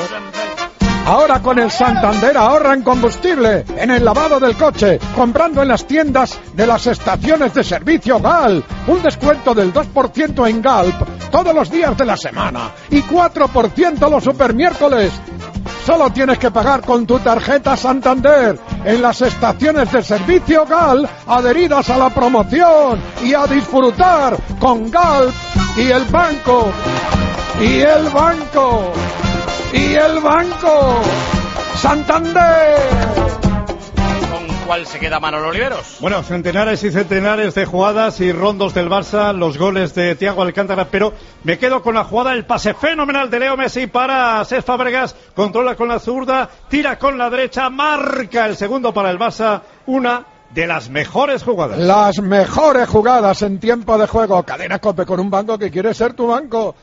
Ahora con el Santander ahorra en combustible, en el lavado del coche, comprando en las tiendas de las estaciones de servicio Galp. Un descuento del dos por ciento en Galp todos los días de la semana y cuatro por ciento los supermiércoles. Solo tienes que pagar con tu tarjeta Santander en las estaciones de servicio Galp adheridas a la promoción y a disfrutar con Galp y el banco. Y el banco. Y el banco Santander. ¿Con cuál se queda Manolo Oliveros? Bueno, centenares y centenares de jugadas y rondos del Barça, los goles de Thiago Alcántara, pero me quedo con la jugada, el pase fenomenal de Leo Messi para Cesc Fábregas, controla con la zurda, tira con la derecha, marca el segundo para el Barça, una de las mejores jugadas. Las mejores jugadas en tiempo de juego. Cadena COPE con un banco que quiere ser tu banco.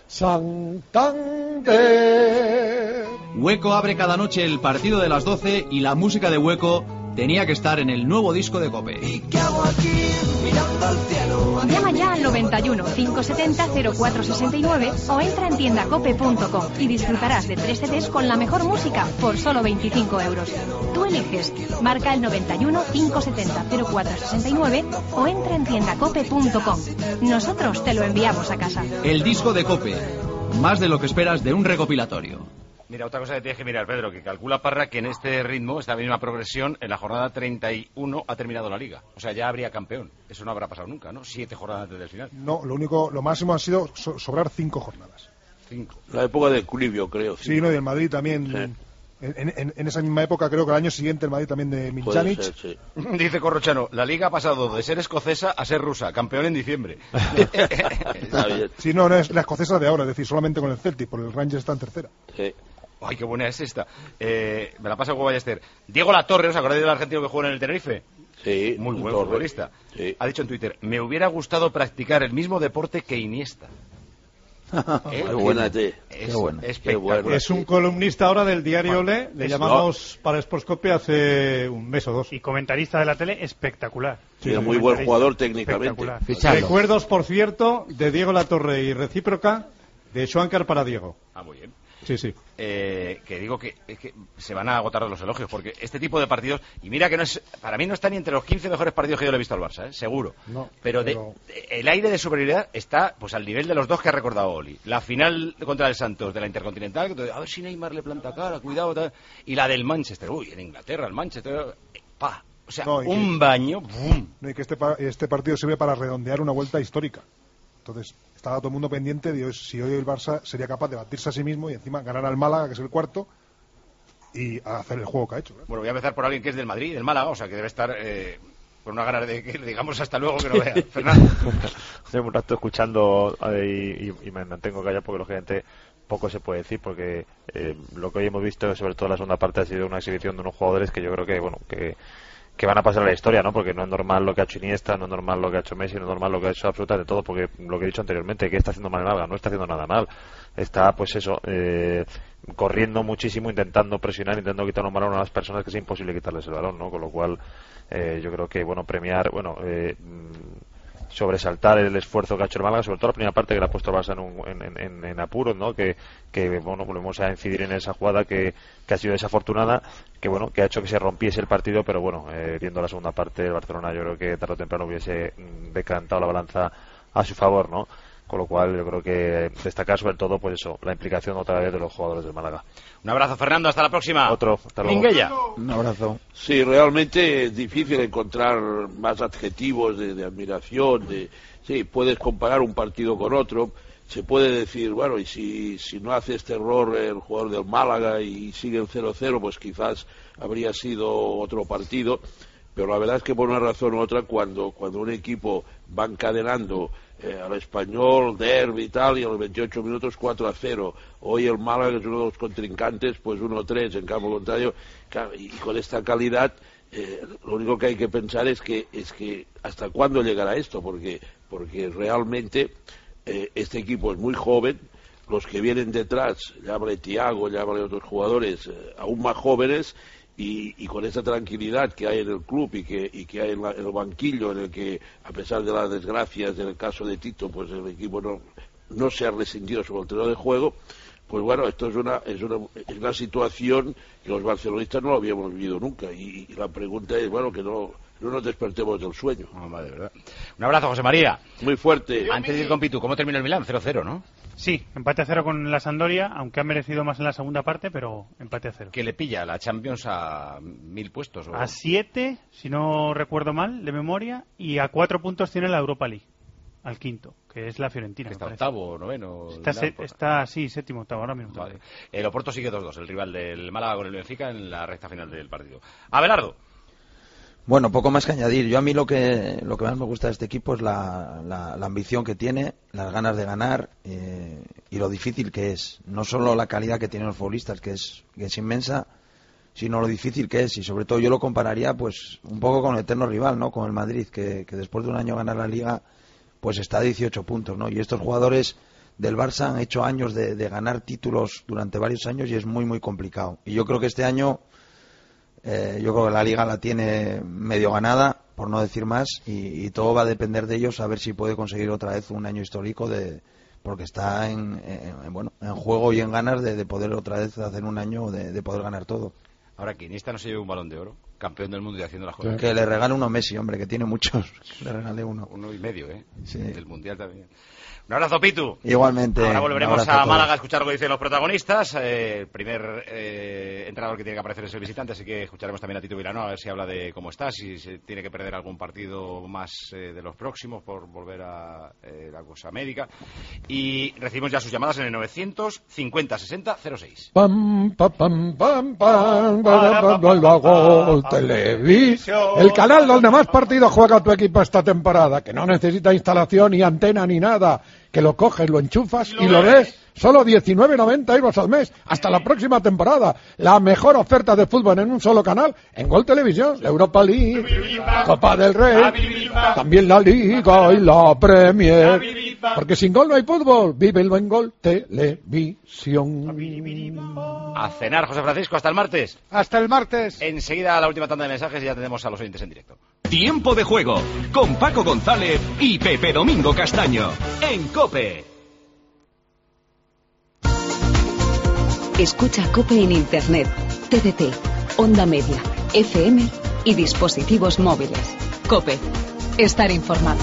Santander. Hueco abre cada noche el partido de las doce y la música de Hueco tenía que estar en el nuevo disco de COPE. ¿Y qué hago aquí mirando al cielo? Llama ya al noventa y uno, cinco setenta, cero cuatro sesenta y nueve o entra en tienda cope punto com y disfrutarás de tres C Ds con la mejor música por solo veinticinco euros. Tú eliges, marca el noventa y uno, cinco setenta, cero cuatro sesenta y nueve o entra en tienda cope punto com. Nosotros te lo enviamos a casa. El disco de COPE, más de lo que esperas de un recopilatorio. Mira, otra cosa que tienes que mirar, Pedro, que calcula Parra que en este ritmo, esta misma progresión, en la jornada treinta y uno ha terminado la Liga. O sea, ya habría campeón. Eso no habrá pasado nunca, ¿no? Siete jornadas antes del final. No, lo único, lo máximo han sido so- sobrar cinco jornadas. Cinco. La época de Equilibrio, creo. Sí, sí, no, y el Madrid también. Sí. En, en, en esa misma época, creo que el año siguiente el Madrid también de Miljanic. Ser, sí. Dice Corrochano, la Liga ha pasado de ser escocesa a ser rusa, campeón en diciembre. Está bien. Sí, no, no es la escocesa de ahora, es decir, solamente con el Celtic, porque el Rangers está en tercera. Sí. Ay, qué buena es esta. Eh, me la pasa con Ballester. Diego Latorre, ¿os acordáis del argentino que jugó en el Tenerife? Sí. Muy buen Torre. futbolista. Sí. Ha dicho en Twitter, me hubiera gustado practicar el mismo deporte que Iniesta. ¿Eh? Qué buena, sí. Es, Qué buena. espectacular. Qué buena. Es un columnista ahora del diario Le, le Es- llamamos para Sportscopia hace un mes o dos. Y comentarista de la tele espectacular. Sí, es muy buen jugador técnicamente. Recuerdos, por cierto, de Diego Latorre y recíproca de Schwankar para Diego. Ah, muy bien. Sí, sí. Eh, que digo que, es que se van a agotar los elogios, porque este tipo de partidos, y mira que no es, para mí no está ni entre los quince mejores partidos que yo le he visto al Barça, ¿eh? Seguro. No, pero de- pero- de- el aire de superioridad está pues al nivel de los dos que ha recordado Oli. La final contra el Santos de la Intercontinental, que a ver si Neymar le planta cara, cuidado, tal. Y la del Manchester, uy, en Inglaterra, el Manchester, eh, pa. O sea, No, y un que- baño, ¡bum! No, y que este, pa- este partido sirve para redondear una vuelta histórica. Entonces, estaba todo el mundo pendiente de si hoy el Barça sería capaz de batirse a sí mismo y encima ganar al Málaga, que es el cuarto, y hacer el juego que ha hecho. ¿eh? Bueno, voy a empezar por alguien que es del Madrid, del Málaga, o sea que debe estar eh, con una ganas de que le digamos hasta luego que no vea. Fernando. Llevo un rato escuchando eh, y, y me mantengo callado porque lógicamente poco se puede decir porque eh, lo que hoy hemos visto, sobre todo en la segunda parte, ha sido una exhibición de unos jugadores que yo creo que, bueno, que que van a pasar a la historia, ¿no? Porque no es normal lo que ha hecho Iniesta, no es normal lo que ha hecho Messi, no es normal lo que ha hecho absolutamente todo, porque lo que he dicho anteriormente, que está haciendo mal nada, no está haciendo nada mal. Está, pues eso, eh, corriendo muchísimo, intentando presionar, intentando quitar un balón a las personas que es imposible quitarles el balón, ¿no? Con lo cual, eh, yo creo que, bueno, premiar, bueno, eh, sobresaltar el esfuerzo que ha hecho el Málaga, sobre todo la primera parte que le ha puesto Barça en, un, en, en, en apuros, ¿no? Que, que bueno, volvemos a incidir en esa jugada que, que ha sido desafortunada, que bueno, que ha hecho que se rompiese el partido, pero bueno, eh, viendo la segunda parte, el Barcelona yo creo que tarde o temprano hubiese decantado la balanza a su favor, ¿no? Con lo cual yo creo que destacar sobre todo, pues eso, la implicación otra vez de los jugadores del Málaga. Un abrazo, Fernando, hasta la próxima. Otro, hasta luego. Minguella. Un abrazo. Sí, realmente es difícil encontrar más adjetivos de, de admiración, de, sí, puedes comparar un partido con otro, se puede decir, bueno, y si, si no hace este error el jugador del Málaga y sigue el cero cero, pues quizás habría sido otro partido, pero la verdad es que por una razón u otra, cuando, cuando un equipo va encadenando Eh, al Español, derbi y tal, y a los veintiocho minutos cuatro a cero. Hoy el Málaga es uno de los contrincantes, pues uno a tres en campo contrario, y con esta calidad, eh, lo único que hay que pensar es que, es que hasta cuándo llegará esto, porque, porque realmente eh, este equipo es muy joven, los que vienen detrás, llámale Thiago, llámale otros jugadores eh, aún más jóvenes, Y, y con esa tranquilidad que hay en el club y que, y que hay en, la, en el banquillo, en el que, a pesar de las desgracias en el caso de Tito, pues el equipo no, no se ha rescindido sobre el terreno de juego, pues bueno, esto es una, es una, es una situación que los barcelonistas no lo habíamos vivido nunca. Y, y la pregunta es, bueno, que no, no nos despertemos del sueño. Oh, madre, ¿verdad? Un abrazo, José María. Muy fuerte. Antes de ir con Pitu, ¿cómo terminó el Milán? cero cero, ¿no? Sí, empate a cero con la Sampdoria, aunque ha merecido más en la segunda parte, pero empate a cero. Que le pilla la Champions a mil puestos. ¿O? A siete, si no recuerdo mal, de memoria, y a cuatro puntos tiene la Europa League, al quinto, que es la Fiorentina. Está octavo o noveno. Está, se, está, sí, séptimo, octavo, ahora mismo. Vale. El Oporto sigue dos dos, el rival del Málaga con el Benfica en la recta final del partido. Abelardo. Bueno, poco más que añadir. Yo a mí lo que lo que más me gusta de este equipo es la, la, la ambición que tiene, las ganas de ganar eh, y lo difícil que es. No solo la calidad que tienen los futbolistas, que es, que es inmensa, sino lo difícil que es. Y sobre todo yo lo compararía pues un poco con el eterno rival, ¿no? Con el Madrid, que, que después de un año ganar la Liga, pues está a dieciocho puntos, ¿no? Y estos jugadores del Barça han hecho años de, de ganar títulos durante varios años y es muy, muy complicado. Y yo creo que este año... Eh, yo creo que la Liga la tiene medio ganada, por no decir más, y, y todo va a depender de ellos, a ver si puede conseguir otra vez un año histórico, de porque está en, en, bueno, en juego y en ganas de, de poder otra vez hacer un año de, de poder ganar todo. Ahora, que Iniesta no se lleve un Balón de Oro, campeón del mundo y haciendo las cosas. Que le regale uno a Messi, hombre, que tiene muchos. Le regale uno. Uno y medio, ¿eh? Sí. Del Mundial también. Un abrazo, Pitu. Igualmente. Ahora volveremos a, a Málaga a escuchar lo que dicen los protagonistas. Eh, el primer eh, entrenador que tiene que aparecer es el visitante, así que escucharemos también a Tito Vilano a ver si habla de cómo está, si se tiene que perder algún partido más eh, de los próximos por volver a eh, la cosa médica. Y recibimos ya sus llamadas en el novecientos cincuenta sesenta cero seis. Pam, pam, pam, pam, pam, pam, pam, Televisión. El canal donde más partidos juega tu equipo esta temporada, que no necesita instalación ni antena ni nada, que lo coges, lo enchufas y lo ves. Solo diecinueve noventa euros al mes, hasta la próxima temporada. La mejor oferta de fútbol en un solo canal, en Gol Televisión, la Europa League, Copa del Rey, también la Liga y la Premier. Porque sin gol no hay fútbol, vívelo en Gol Televisión. A cenar, José Francisco, hasta el martes. Hasta el martes. Enseguida la última tanda de mensajes y ya tenemos a los oyentes en directo. Tiempo de juego, con Paco González y Pepe Domingo Castaño, en COPE. Escucha COPE en Internet, T D T, Onda Media, F M y dispositivos móviles. COPE. Estar informado.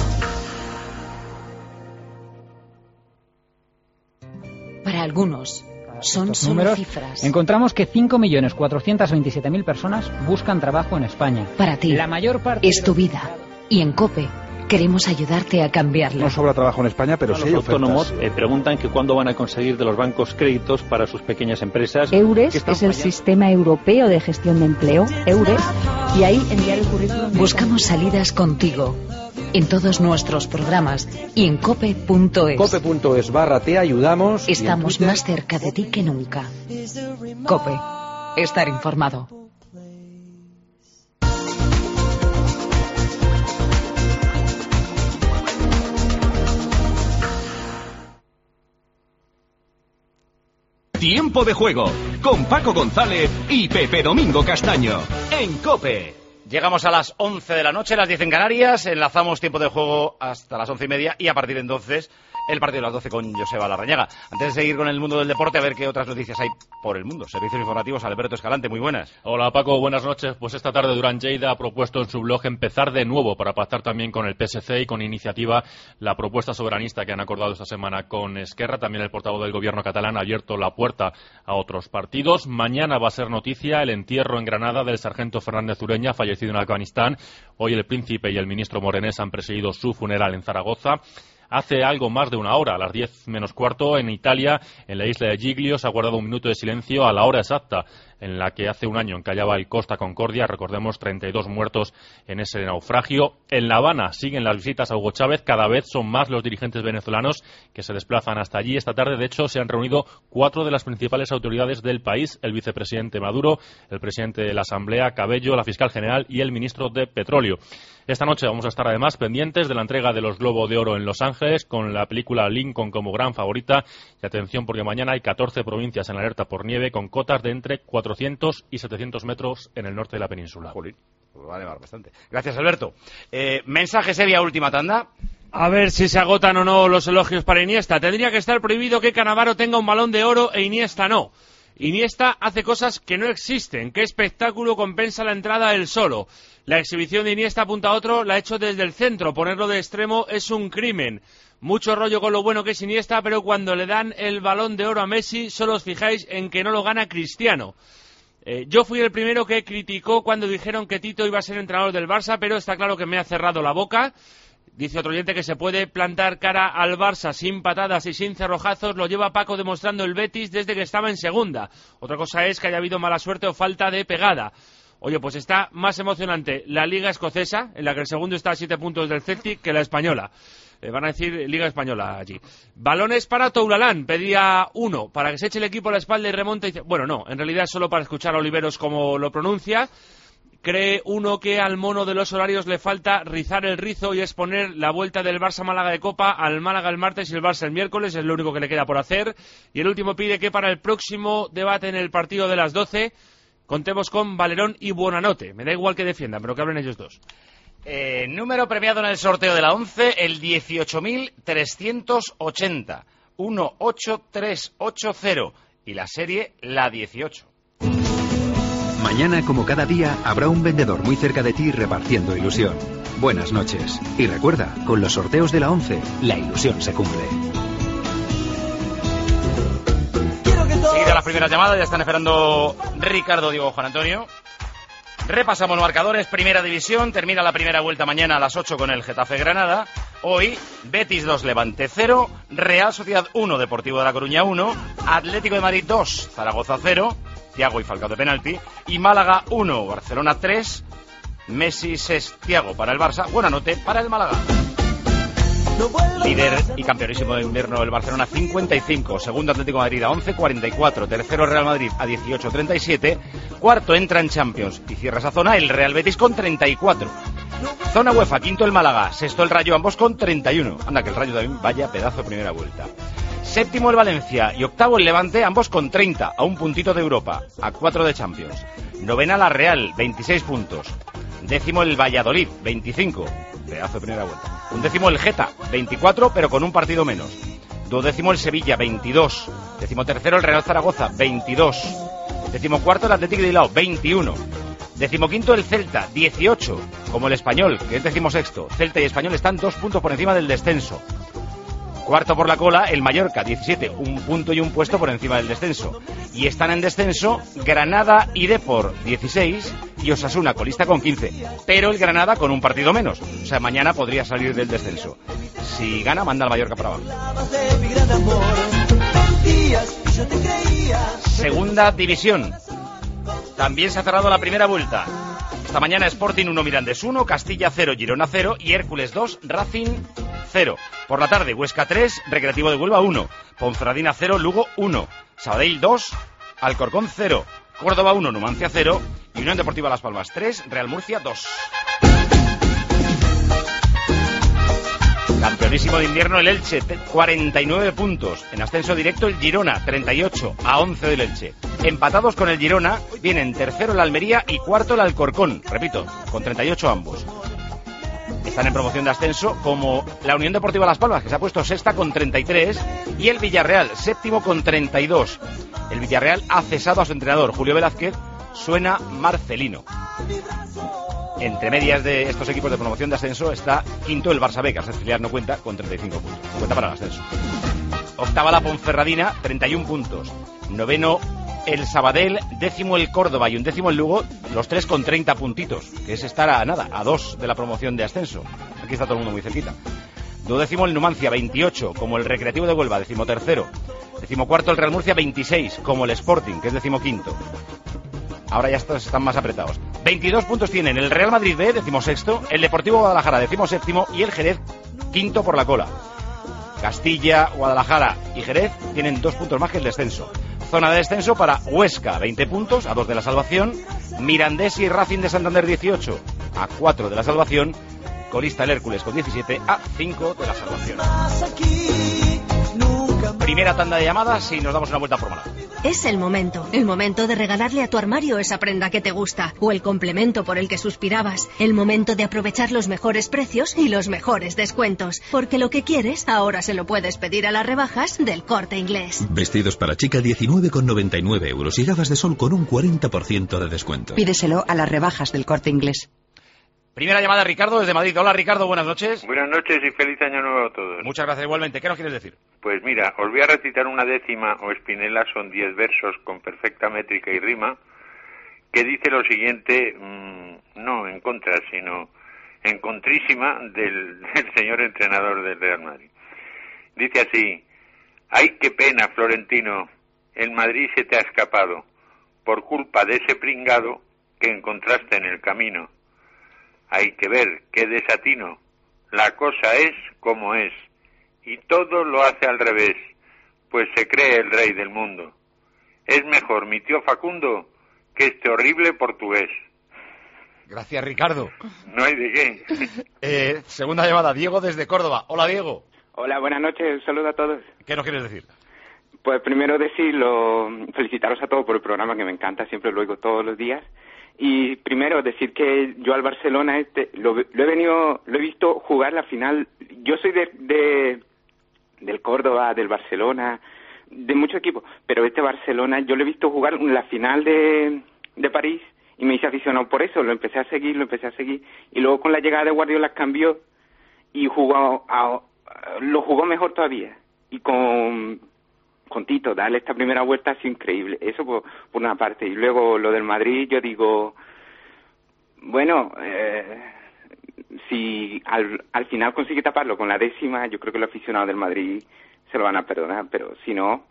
Para algunos, son estos solo números, cifras. encontramos que cinco millones cuatrocientos veintisiete mil personas buscan trabajo en España. Para ti, la mayor parte es tu vida. Y en COPE queremos ayudarte a cambiarla. No sobra trabajo en España, pero no, sí hay los ofertas. autónomos eh, preguntan que cuándo van a conseguir de los bancos créditos para sus pequeñas empresas. EURES es el Sistema Europeo de Gestión de Empleo. EURES y ahí enviar el currículum. Buscamos salidas contigo en todos nuestros programas y en cope punto es. cope punto es barra te ayudamos. Estamos más cerca de ti que nunca. Cope, estar informado. Tiempo de juego con Paco González y Pepe Domingo Castaño en COPE. Llegamos a las once de la noche, las diez en Canarias, enlazamos tiempo de juego hasta las once y media y a partir de entonces el partido de las doce con Joseba Larrañaga. Antes de seguir con el mundo del deporte, a ver qué otras noticias hay por el mundo. Servicios informativos, Alberto Escalante, muy buenas. Hola Paco, buenas noches. Pues esta tarde Durán Lleida ha propuesto en su blog empezar de nuevo para pactar también con el P S C y con Iniciativa la propuesta soberanista que han acordado esta semana con Esquerra. También el portavoz del gobierno catalán ha abierto la puerta a otros partidos. Mañana va a ser noticia el entierro en Granada del sargento Fernández Ureña, fallecido en Afganistán. Hoy el príncipe y el ministro Morenés han presidido su funeral en Zaragoza. Hace algo más de una hora, a las diez menos cuarto, en Italia, en la isla de Giglio, se ha guardado un minuto de silencio a la hora exacta en la que hace un año encallaba el Costa Concordia. Recordemos, treinta y dos muertos en ese naufragio. En La Habana siguen las visitas a Hugo Chávez. Cada vez son más los dirigentes venezolanos que se desplazan hasta allí. Esta tarde, de hecho, se han reunido cuatro de las principales autoridades del país: el vicepresidente Maduro, el presidente de la Asamblea, Cabello, la fiscal general y el ministro de Petróleo. Esta noche vamos a estar además pendientes de la entrega de los Globo de Oro en Los Ángeles, con la película Lincoln como gran favorita. Y atención, porque mañana hay catorce provincias en alerta por nieve, con cotas de entre cuatrocientos y setecientos metros en el norte de la península. Jolín, pues va a nevar bastante. Gracias, Alberto. Eh, mensajes, Evia, última tanda. A ver si se agotan o no los elogios para Iniesta. Tendría que estar prohibido que Cannavaro tenga un Balón de Oro e Iniesta no. Iniesta hace cosas que no existen. ¿Qué espectáculo compensa la entrada él solo? La exhibición de Iniesta, apunta a otro, la ha hecho desde el centro. Ponerlo de extremo es un crimen. Mucho rollo con lo bueno que es Iniesta, pero cuando le dan el Balón de Oro a Messi, solo os fijáis en que no lo gana Cristiano. Eh, yo fui el primero que criticó cuando dijeron que Tito iba a ser entrenador del Barça, pero está claro que me ha cerrado la boca. Dice otro oyente que se puede plantar cara al Barça sin patadas y sin cerrojazos. Lo lleva Paco demostrando el Betis desde que estaba en segunda. Otra cosa es que haya habido mala suerte o falta de pegada. Oye, pues está más emocionante la Liga Escocesa, en la que el segundo está a siete puntos del Celtic, que la española. Eh, van a decir Liga Española allí. Balones para Toulalán, pedía uno, para que se eche el equipo a la espalda y remonte. Y dice, bueno, no, en realidad es solo para escuchar a Oliveros como lo pronuncia. Cree uno que al mono de los horarios le falta rizar el rizo y es poner la vuelta del Barça-Málaga de Copa al Málaga el martes y el Barça el miércoles, es lo único que le queda por hacer. Y el último pide que para el próximo debate en el partido de las doce contemos con Valerón y Buonanotte. Me da igual que defiendan, pero que hablen ellos dos. Eh, número premiado en el sorteo de la once, el dieciocho mil trescientos ochenta. uno ocho tres ocho cero. Y la serie, la dieciocho. Mañana, como cada día, habrá un vendedor muy cerca de ti repartiendo ilusión. Buenas noches. Y recuerda, con los sorteos de la once, la ilusión se cumple. Seguida las primeras llamadas, ya están esperando Ricardo, Diego, Juan Antonio. Repasamos los marcadores. Primera división, termina la primera vuelta mañana a las ocho con el Getafe Granada. Hoy, Betis dos, Levante cero, Real Sociedad uno, Deportivo de La Coruña uno, Atlético de Madrid dos, Zaragoza cero, Thiago y Falcao de penalti, y Málaga uno, Barcelona tres, Messi seis, Thiago para el Barça, Buonanotte para el Málaga. Líder y campeonísimo de invierno el Barcelona cincuenta y cinco, segundo Atlético de Madrid a once cuarenta y cuatro, tercero Real Madrid a dieciocho treinta y siete, cuarto entra en Champions y cierra esa zona el Real Betis con treinta y cuatro. Zona UEFA, quinto el Málaga, sexto el Rayo, ambos con treinta y uno. Anda que el Rayo también vaya pedazo de primera vuelta. Séptimo el Valencia y octavo el Levante, ambos con treinta, a un puntito de Europa, a cuatro de Champions. Novena la Real, veintiséis puntos. Décimo el Valladolid, veinticinco, pedazo de primera vuelta. Undécimo el Geta, veinticuatro, pero con un partido menos. Duodécimo el Sevilla, veintidós. Décimo tercero el Real Zaragoza, veintidós. Décimo cuarto el Atlético de Bilbao, veintiuno. Décimo quinto el Celta, dieciocho, como el Español, que es décimo sexto. Celta y Español están dos puntos por encima del descenso. Cuarto por la cola el Mallorca, diecisiete, un punto y un puesto por encima del descenso. Y están en descenso Granada y Depor, dieciséis, y Osasuna, colista con quince. Pero el Granada con un partido menos. O sea, mañana podría salir del descenso. Si gana, manda al Mallorca para abajo. Segunda división. También se ha cerrado la primera vuelta. Esta mañana Sporting uno, Mirandés uno, Castilla cero, Girona cero y Hércules dos, Racing cero. Por la tarde, Huesca tres, Recreativo de Huelva uno, Ponferradina cero, Lugo uno, Sabadell dos, Alcorcón cero, Córdoba uno, Numancia cero y Unión Deportiva Las Palmas tres, Real Murcia dos. Campeonísimo de invierno el Elche, cuarenta y nueve puntos. En ascenso directo el Girona, treinta y ocho a once del Elche. Empatados con el Girona, vienen tercero el Almería y cuarto el Alcorcón. Repito, con treinta y ocho ambos. Están en promoción de ascenso como la Unión Deportiva Las Palmas, que se ha puesto sexta con treinta y tres, y el Villarreal, séptimo con treinta y dos. El Villarreal ha cesado a su entrenador, Julio Velázquez, suena Marcelino. Entre medias de estos equipos de promoción de ascenso está quinto el Barça B, que al ser filial no cuenta, con treinta y cinco puntos. No cuenta para el ascenso. Octava la Ponferradina, treinta y uno puntos. Noveno el Sabadell, décimo el Córdoba y undécimo el Lugo, los tres con treinta puntitos, que es estar a nada, a dos de la promoción de ascenso. Aquí está todo el mundo muy cerquita. Duodécimo el Numancia, veintiocho, como el Recreativo de Huelva, decimotercero. Decimocuarto el Real Murcia, veintiséis, como el Sporting, que es decimoquinto. Ahora ya estos están más apretados. veintidós puntos tienen el Real Madrid B, decimosexto, el Deportivo Guadalajara, decimoséptimo, y el Jerez, quinto por la cola. Castilla, Guadalajara y Jerez tienen dos puntos más que el descenso. Zona de descenso para Huesca, veinte puntos, a dos de la salvación. Mirandés y Racing de Santander, dieciocho, a cuatro de la salvación. Colista el Hércules con diecisiete, a cinco de la salvación. Primera tanda de llamadas y nos damos una vuelta por Málaga. Es el momento, el momento de regalarle a tu armario esa prenda que te gusta o el complemento por el que suspirabas. El momento de aprovechar los mejores precios y los mejores descuentos, porque lo que quieres ahora se lo puedes pedir a las rebajas del Corte Inglés. Vestidos para chica diecinueve con noventa y nueve euros y gafas de sol con un cuarenta por ciento de descuento. Pídeselo a las rebajas del Corte Inglés. Primera llamada, Ricardo, desde Madrid. Hola, Ricardo, buenas noches. Buenas noches y feliz año nuevo a todos. Muchas gracias, igualmente. ¿Qué nos quieres decir? Pues mira, os voy a recitar una décima o espinela, son diez versos con perfecta métrica y rima, que dice lo siguiente, mmm, no en contra, sino en contrísima del, del señor entrenador del Real Madrid. Dice así: ¡ay, qué pena, Florentino! El Madrid se te ha escapado, por culpa de ese pringado que encontraste en el camino. Hay que ver qué desatino, la cosa es como es, y todo lo hace al revés, pues se cree el rey del mundo. Es mejor mi tío Facundo que este horrible portugués. Gracias, Ricardo. No hay de qué. eh, segunda llamada, Diego desde Córdoba. Hola, Diego. Hola, buenas noches, un saludo a todos. ¿Qué nos quieres decir? Pues primero decirlo, felicitaros a todos por el programa que me encanta, siempre lo oigo todos los días. Y primero decir que yo al Barcelona este lo, lo he venido, lo he visto jugar la final. Yo soy de, de del Córdoba, del Barcelona, de muchos equipos, pero este Barcelona yo lo he visto jugar la final de, de París y me hice aficionado por eso. Lo empecé a seguir, lo empecé a seguir y luego con la llegada de Guardiola cambió y jugó a, lo jugó mejor todavía y con con Tito, darle esta primera vuelta ha sido increíble, eso por, por una parte. Y luego lo del Madrid, yo digo, bueno, eh, si al, al final consigue taparlo con la décima, yo creo que los aficionados del Madrid se lo van a perdonar, pero si no,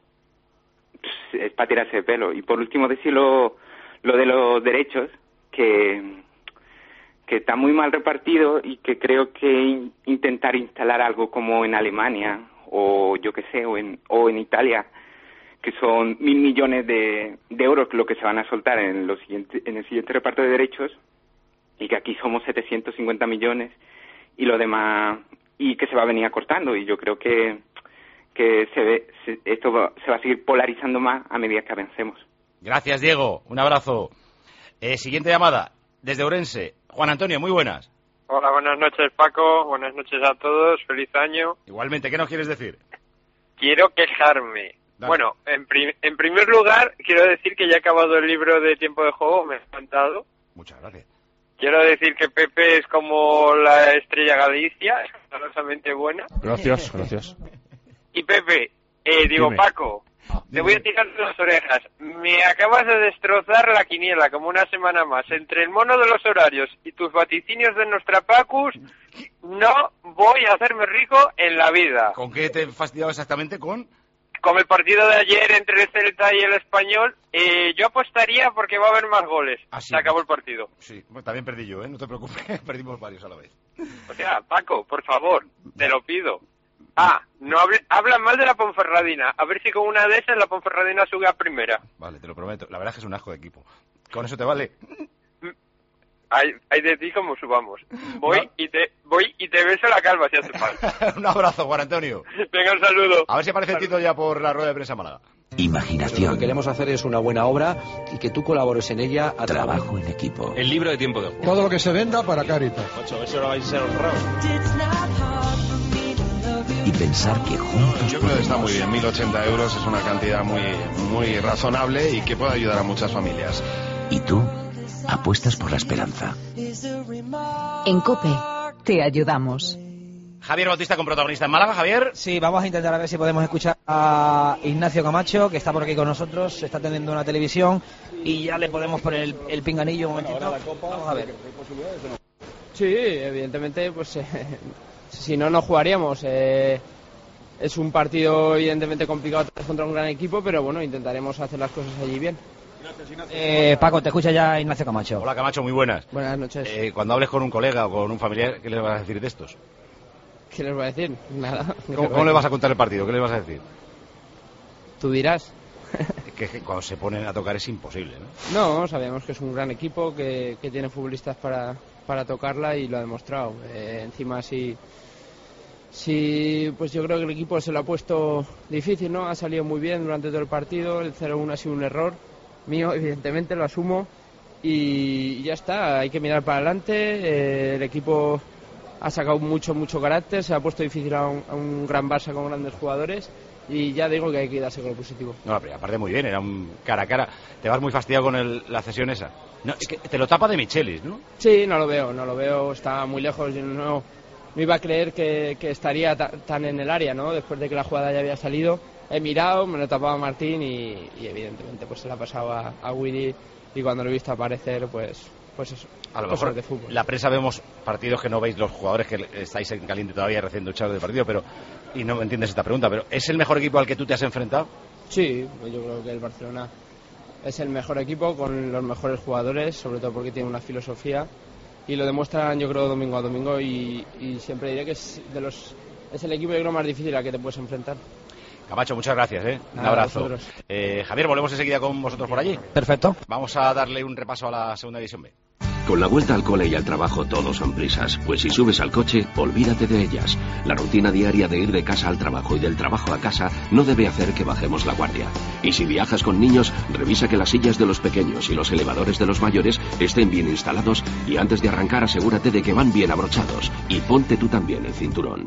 es para tirarse de pelo. Y por último decir lo, lo de los derechos, que, que está muy mal repartido y que creo que in, intentar instalar algo como en Alemania o yo qué sé, o en, o en Italia, que son mil millones de, de euros lo que se van a soltar en, los siguiente, en el siguiente reparto de derechos, y que aquí somos setecientos cincuenta millones, y lo demás, y que se va a venir acortando, y yo creo que, que se ve, se, esto va, se va a seguir polarizando más a medida que avancemos. Gracias, Diego, un abrazo. Eh, siguiente llamada, desde Ourense. Juan Antonio, muy buenas. Hola, buenas noches, Paco. Buenas noches a todos. Feliz año. Igualmente, ¿qué nos quieres decir? Quiero quejarme. Dale. Bueno, en, prim en primer lugar, quiero decir que ya he acabado el libro de Tiempo de Juego. Me ha encantado. Muchas gracias. Quiero decir que Pepe es como la estrella Galicia, escandalosamente buena. Gracias, gracias. Y Pepe, eh, digo, Dime. Paco, Ah, te voy a tirar de las orejas. Me acabas de destrozar la quiniela como una semana más. Entre el mono de los horarios y tus vaticinios de Nostrapacus, no voy a hacerme rico en la vida. ¿Con qué te he fastidiado exactamente? ¿Con? como el partido de ayer entre el Celta y el Español, eh, yo apostaría porque va a haber más goles. Así Se acabó el partido. Sí, bueno, también perdí yo, ¿eh? No te preocupes, perdimos varios a la vez. O sea, Paco, por favor, te lo pido. Ah, no hable, hablan mal de la Ponferradina. A ver si con una de esas la Ponferradina sube a primera. Vale, te lo prometo. La verdad es que es un asco de equipo. ¿Con eso te vale? Hay, hay de ti como subamos. Voy ¿No? y te voy y te beso la calva si hace falta. Un abrazo, Juan Antonio. Venga, un saludo. A ver si aparece Tito ya por la rueda de prensa Málaga. Imaginación. Lo que queremos hacer es una buena obra y que tú colabores en ella a trabajo en equipo. El libro de tiempo de juego. Todo lo que se venda para Caritas. Ocho, eso no vais a ser honrados. Y pensar que juntos Yo creo que está muy bien. mil ochenta euros es una cantidad muy, muy razonable y que puede ayudar a muchas familias. ¿Y tú? Apuestas por la esperanza. En COPE te ayudamos. Javier Bautista con protagonista en Málaga. Javier. Sí, vamos a intentar a ver si podemos escuchar a Ignacio Camacho, que está por aquí con nosotros, está teniendo una televisión y ya le podemos poner el, el pinganillo un momentito. Vamos a ver. Sí, evidentemente, pues eh, si no, no jugaríamos. Eh, es un partido evidentemente complicado contra un gran equipo, pero bueno, intentaremos hacer las cosas allí bien. Eh, Paco, te escucha ya Ignacio Camacho. Hola, Camacho, muy buenas. Buenas noches. Eh, cuando hables con un colega o con un familiar, ¿qué les vas a decir de estos? ¿Qué les voy a decir? Nada. ¿Cómo, ¿Cómo le vas a contar el partido? ¿Qué les vas a decir? Tú dirás. que, que cuando se ponen a tocar es imposible, ¿no? No, sabemos que es un gran equipo, que, que tiene futbolistas para, para tocarla y lo ha demostrado. Eh, encima, sí, sí, pues yo creo que el equipo se lo ha puesto difícil, ¿no? Ha salido muy bien durante todo el partido. El cero uno ha sido un error mío, evidentemente, lo asumo. Y ya está, hay que mirar para adelante. Eh, el equipo ha sacado mucho, mucho carácter, se ha puesto difícil a un, a un gran Barça con grandes jugadores y ya digo que hay que darse con lo positivo. No, pero aparte muy bien, era un cara a cara. Te vas muy fastidiado con el, la cesión esa. No, es que te lo tapa de Michelis, ¿no? Sí, no lo veo, no lo veo, está muy lejos. Yo no, no iba a creer que, que estaría ta, tan en el área, ¿no? Después de que la jugada ya había salido. He mirado, me lo tapaba Martín y, y evidentemente pues se la pasaba a, a Willy y cuando lo he visto aparecer, pues... Pues eso, a lo mejor de fútbol. La prensa vemos partidos que no veis los jugadores que estáis en caliente todavía recién duchados del partido, pero y no entiendes esta pregunta, pero ¿es el mejor equipo al que tú te has enfrentado? Sí, yo creo que el Barcelona es el mejor equipo con los mejores jugadores, sobre todo porque tiene una filosofía y lo demuestran yo creo domingo a domingo y, y siempre diré que es de los es el equipo yo creo más difícil al que te puedes enfrentar. Camacho, muchas gracias, ¿eh? Un abrazo. Eh, Javier, volvemos enseguida con vosotros por allí. Perfecto. Vamos a darle un repaso a la segunda división B. Con la vuelta al cole y al trabajo todos son prisas, pues si subes al coche, olvídate de ellas. La rutina diaria de ir de casa al trabajo y del trabajo a casa no debe hacer que bajemos la guardia. Y si viajas con niños, revisa que las sillas de los pequeños y los elevadores de los mayores estén bien instalados y antes de arrancar asegúrate de que van bien abrochados. Y ponte tú también el cinturón.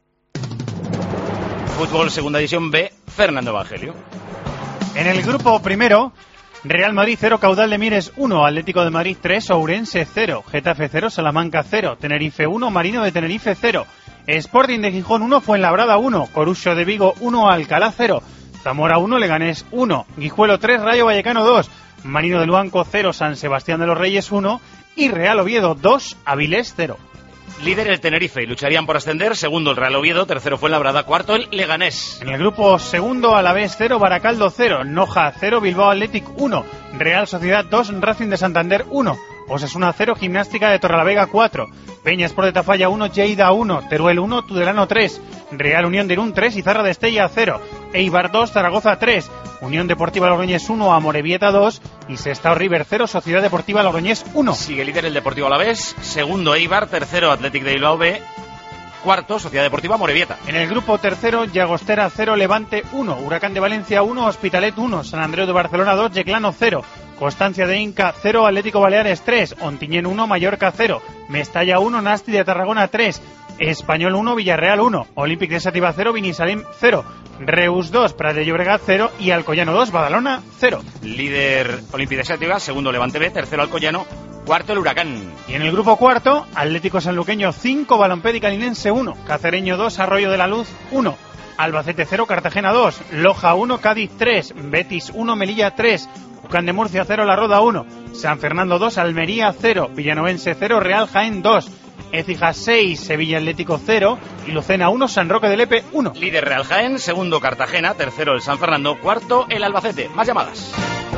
Fútbol, segunda división B, Fernando Evangelio. En el grupo primero, Real Madrid cero, Caudal de Mieres uno, Atlético de Madrid tres, Ourense cero, Getafe cero, Salamanca cero, Tenerife uno, Marino de Tenerife cero, Sporting de Gijón uno, Fuenlabrada uno, Corucho de Vigo uno, Alcalá cero, Zamora uno, Leganés uno, Guijuelo tres, Rayo Vallecano dos, Marino de Luanco cero, San Sebastián de los Reyes uno y Real Oviedo dos, Avilés cero. Líder el Tenerife y lucharían por ascender, segundo el Real Oviedo, tercero Fuenlabrada, cuarto el Leganés. En el grupo segundo, Alavés cero, Baracaldo cero, Noja cero, Bilbao Athletic uno, Real Sociedad dos, Racing de Santander uno, Osasuna cero, Gimnástica de Torrelavega cuatro, Peña Sport de Tafalla uno, Lleida uno, Teruel uno, Tudelano tres, Real Unión de Irún tres, Izarra de Estella cero, Eibar dos, Zaragoza tres, Unión Deportiva Logroñés uno, Amorebieta dos y Sestao River cero, Sociedad Deportiva Logroñés uno. Sigue líder el Deportivo Alavés, segundo Eibar, tercero Athletic de Bilbao B, cuarto Sociedad Deportiva Amorebieta. En el grupo tercero, Llagostera cero, Levante uno, Huracán de Valencia uno, Hospitalet uno, San Andreu de Barcelona dos, Yeclano cero, Constancia de Inca cero, Atlético Baleares tres, Ontinyent uno, Mallorca cero, Mestalla uno, Nasti de Tarragona tres, Español uno, Villarreal uno, Olímpic de Sativa cero, Binissalem cero, Reus dos, Prat de Llobregat cero y Alcoyano dos, Badalona cero. Líder Olímpic de Sativa, segundo Levante B, tercero Alcoyano, cuarto el Huracán. Y en el grupo cuarto, Atlético Sanluqueño cinco, Balompédica Linense uno, Cacereño dos, Arroyo de la Luz uno, Albacete cero, Cartagena dos, Loja uno, Cádiz tres, Betis uno, Melilla tres, Ucán de Murcia cero, La Roda uno, San Fernando dos, Almería cero, Villanovense cero, Real Jaén dos, Écija seis, Sevilla Atlético cero y Lucena uno, San Roque de Lepe uno. Líder Real Jaén, segundo Cartagena, tercero el San Fernando, cuarto el Albacete. Más llamadas.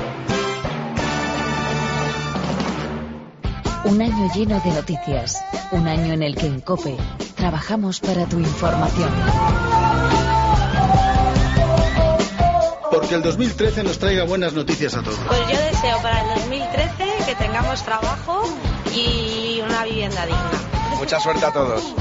Un año lleno de noticias, un año en el que en COPE trabajamos para tu información. Porque el dos mil trece nos traiga buenas noticias a todos. Pues yo deseo para el dos mil trece que tengamos trabajo y una vivienda digna. Mucha suerte a todos.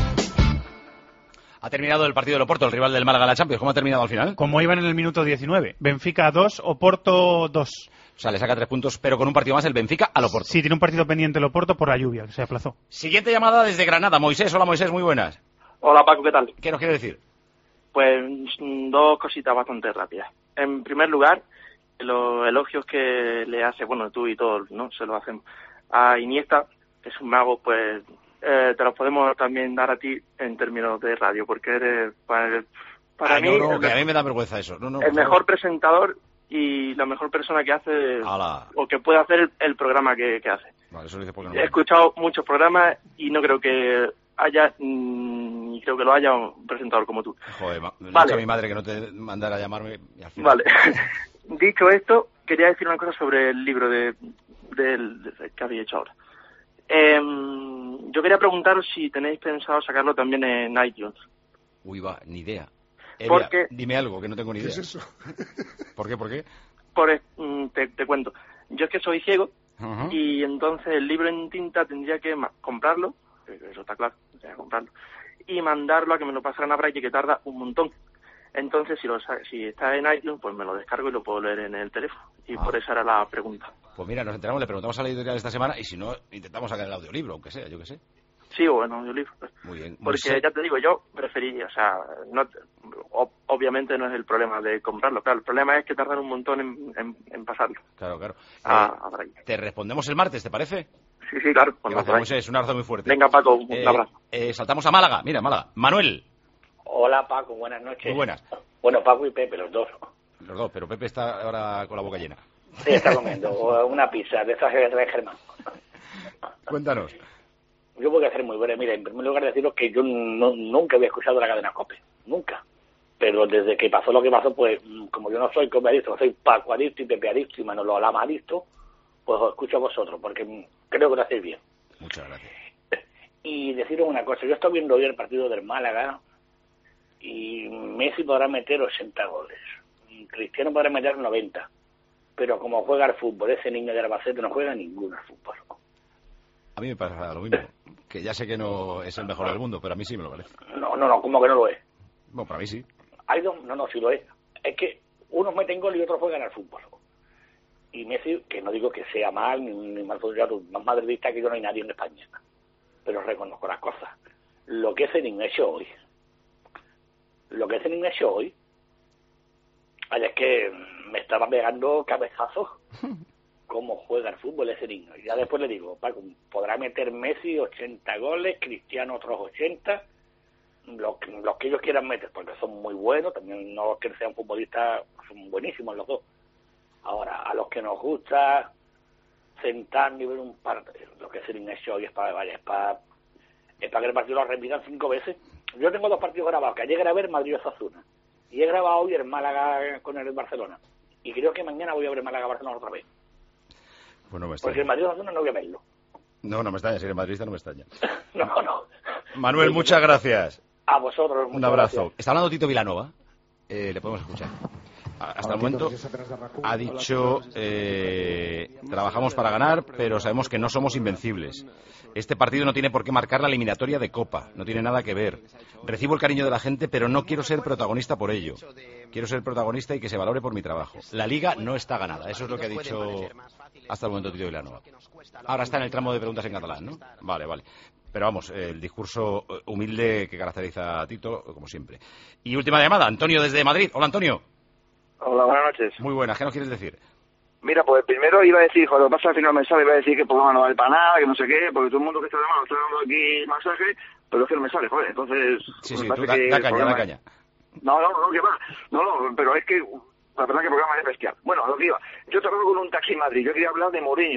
Ha terminado el partido del Oporto, el rival del Málaga en la Champions. ¿Cómo ha terminado al final? Como iban en el minuto diecinueve. Benfica dos, Oporto dos. O sea, le saca tres puntos, pero con un partido más el Benfica al Oporto. Sí, tiene un partido pendiente el Oporto por la lluvia, que se aplazó. Siguiente llamada desde Granada. Moisés, hola Moisés, muy buenas. Hola Paco, ¿qué tal? ¿Qué nos quiere decir? Pues dos cositas bastante rápidas. En primer lugar, los elogios que le hace, bueno, tú y todos, ¿no? Se lo hacen a Iniesta, que es un mago, pues eh, te los podemos también dar a ti en términos de radio, porque eres para, para Ay, mí no, no, el, que a mí me da vergüenza eso. No, no, el mejor presentador y la mejor persona que hace Ala. o que puede hacer el, el programa que, que hace. Vale, eso lo dice porque no He escuchado muchos programas y no creo que haya, ni mm, creo que lo haya un presentador como tú. Joder, ma- le he Vale. dicho a mi madre que no te mandara a llamarme y al final... Vale. Dicho esto, quería decir una cosa sobre el libro de, del de, que había hecho ahora. Eh, yo quería preguntaros si tenéis pensado sacarlo también en iTunes. Uy, va, ni idea. Eh, Porque- mira, dime algo, que no tengo ni idea. ¿Qué es eso? ¿Por qué, por qué? Por, mm, te, te cuento. Yo es que soy ciego Ajá. y entonces el libro en tinta tendría que ma- comprarlo, eh, eso está claro, tendría que comprarlo, y mandarlo a que me lo pasaran a Braille, que tarda un montón. Entonces, si lo sa- si está en iTunes, pues me lo descargo y lo puedo leer en el teléfono. Y Ah. por eso era la pregunta. Pues mira, nos enteramos, le preguntamos a la editorial esta semana y si no, intentamos sacar el audiolibro, aunque sea, yo qué sé. Sí, o en audiolibro. Muy bien. Porque Moisés- ya te digo, yo preferiría, o sea, no, o- obviamente no es el problema de comprarlo, claro, el problema es que tardan un montón en, en, en pasarlo Claro, claro. a, Eh, a Braille. te respondemos el martes, ¿te parece? Sí, sí, claro. cuando Gracias, podáis. Moisés, un abrazo muy fuerte. Venga, Paco, un Eh, abrazo. eh, saltamos a Málaga, mira, Málaga. Manuel, Hola Paco, buenas noches. muy buenas. Bueno, Paco y Pepe, los dos. Los dos, pero Pepe está ahora con la boca llena. Sí, está comiendo una pizza de estas que trae Germán. Cuéntanos. Yo voy a hacer muy breve. Mira, en primer lugar deciros que yo no, nunca había escuchado la cadena COPE. Nunca. Pero desde que pasó lo que pasó, pues como yo no soy copiadicto, soy Paco adicto y Pepe adicto y Manolo Lama adicto, pues os escucho a vosotros, porque creo que lo hacéis bien. Muchas gracias. Y deciros una cosa, yo estoy viendo hoy el partido del Málaga y Messi podrá meter ochenta goles, Cristiano podrá meter noventa, pero como juega al fútbol, ese niño de Albacete no juega ninguno al fútbol. A mí me pasa lo mismo, que ya sé que no es el mejor del mundo, pero a mí sí me lo parece. No, no, no, como que no lo es. Bueno, para mí sí. Hay dos, no, no, sí lo es. Es que unos meten gol y otros juegan al fútbol. Y Messi, que no digo que sea mal, ni, ni mal futbolista, más madridista que yo no hay nadie en España. Pero reconozco las cosas. Lo que ese niño ha hecho hoy, lo que ese niño ha hecho hoy, ay, es que me estaba pegando cabezazos. Cómo juega el fútbol ese niño. Y ya después le digo, Paco, podrá meter Messi ochenta goles, Cristiano otros ochenta, los, los que ellos quieran meter, porque son muy buenos, también no que sean futbolistas, son buenísimos los dos. Ahora, a los que nos gusta sentar y ver un partido, lo que es el inicio hoy es para, vaya, es para, es para que el partido lo repitan cinco veces. Yo tengo dos partidos grabados, que ayer grabé el Madrid Osasuna, y he grabado hoy el Málaga con el Barcelona, y creo que mañana voy a ver el Málaga Barcelona otra vez. Pues no me Porque extraña. el Madrid Osasuna no voy a verlo. No, no me extraña, si eres madridista no me extraña. No, no. Manuel, muchas gracias. A vosotros. Un muchas abrazo. gracias. Está hablando Tito Vilanova. Eh, le podemos escuchar. A- Hasta el momento ha dicho, eh, trabajamos para ganar, pero sabemos que no somos invencibles. Este partido no tiene por qué marcar la eliminatoria de Copa, no tiene nada que ver. Recibo el cariño de la gente, pero no quiero ser protagonista por ello. Quiero ser protagonista y que se valore por mi trabajo. La Liga no está ganada, eso es lo que ha dicho hasta el momento Tito Vilanova. Ahora está en el tramo de preguntas en catalán, ¿no? Vale, vale. Pero vamos, el discurso humilde que caracteriza a Tito, como siempre. Y última llamada, Antonio desde Madrid. Hola, Antonio. Hola, buenas noches. Muy buenas, ¿qué nos quieres decir? Mira, pues primero iba a decir, joder, lo que pasa al final me sale, iba a decir que el programa no vale para nada, que no sé qué, porque todo el mundo que está llamando está dando aquí masaje, pero es que no me sale, joder, entonces... Sí, me sí, parece tú da, que da el caña, programa- da caña. No, no, no, que va. No, no, pero es que la verdad que el programa es bestial. Bueno, a lo que iba. Yo trabajo con un taxi en Madrid, yo quería hablar de Mourinho.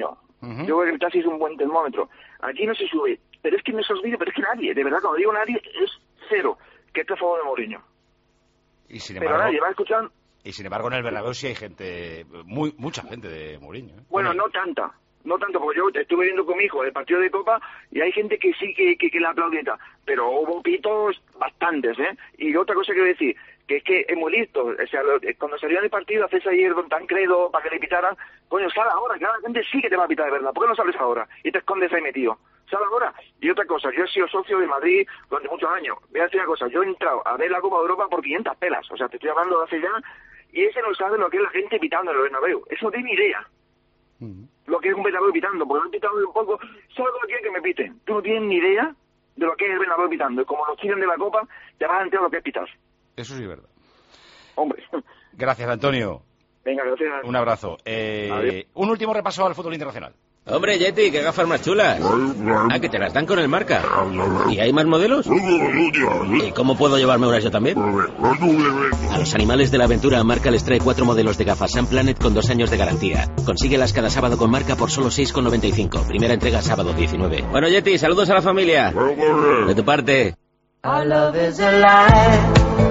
Uh-huh. Yo creo que el taxi es un buen termómetro. Aquí no se sube, pero es que en esos vídeos, pero es que nadie, de verdad, cuando digo nadie, es cero, que está a favor de Mourinho. Y sin pero embargo, nadie va escuchando. Y sin embargo en el Bernabéu sí hay gente, muy mucha gente de Mourinho. ¿eh? Bueno, bueno, no tanta. No tanto, porque yo estuve viendo con mi hijo el partido de Copa y hay gente que sí que, que, que le aplaudita, pero hubo pitos bastantes, ¿eh? Y otra cosa que quiero decir, que es que es muy listo, o sea, lo, cuando salió en el partido haces ayer Don Tancredo para que le pitaran, coño, sal ahora, que la gente sí que te va a pitar de verdad, ¿por qué no sales ahora? Y te escondes ahí metido, sal ahora. Y otra cosa, yo he sido socio de Madrid durante muchos años, voy a decir una cosa, yo he entrado a ver la Copa de Europa por quinientas pelas, o sea, te estoy hablando de hace ya, y ese no sabe lo que es la gente pitando en el Bernabéu, eso no tiene ni idea. Lo que es un Bernabéu pitando, porque lo han pitado un poco, solo quieren que me piten. Tú no tienes ni idea de lo que es el Bernabéu pitando, y como los tiran de la Copa, te vas a enterar lo que es pitar. Eso sí es verdad. Hombre. Gracias, Antonio. Venga, gracias. Un abrazo. Eh, un último repaso al fútbol internacional. Hombre, Yeti, qué gafas más chulas. Ah, que te las dan con el Marca. ¿Y hay más modelos? ¿Y cómo puedo llevarme unas yo también? A los animales de la aventura, Marca les trae cuatro modelos de gafas Sun Planet con dos años de garantía. Consíguelas cada sábado con Marca por solo seis con noventa y cinco. Primera entrega sábado diecinueve. Bueno, Yeti, saludos a la familia. De tu parte. Our love is alive,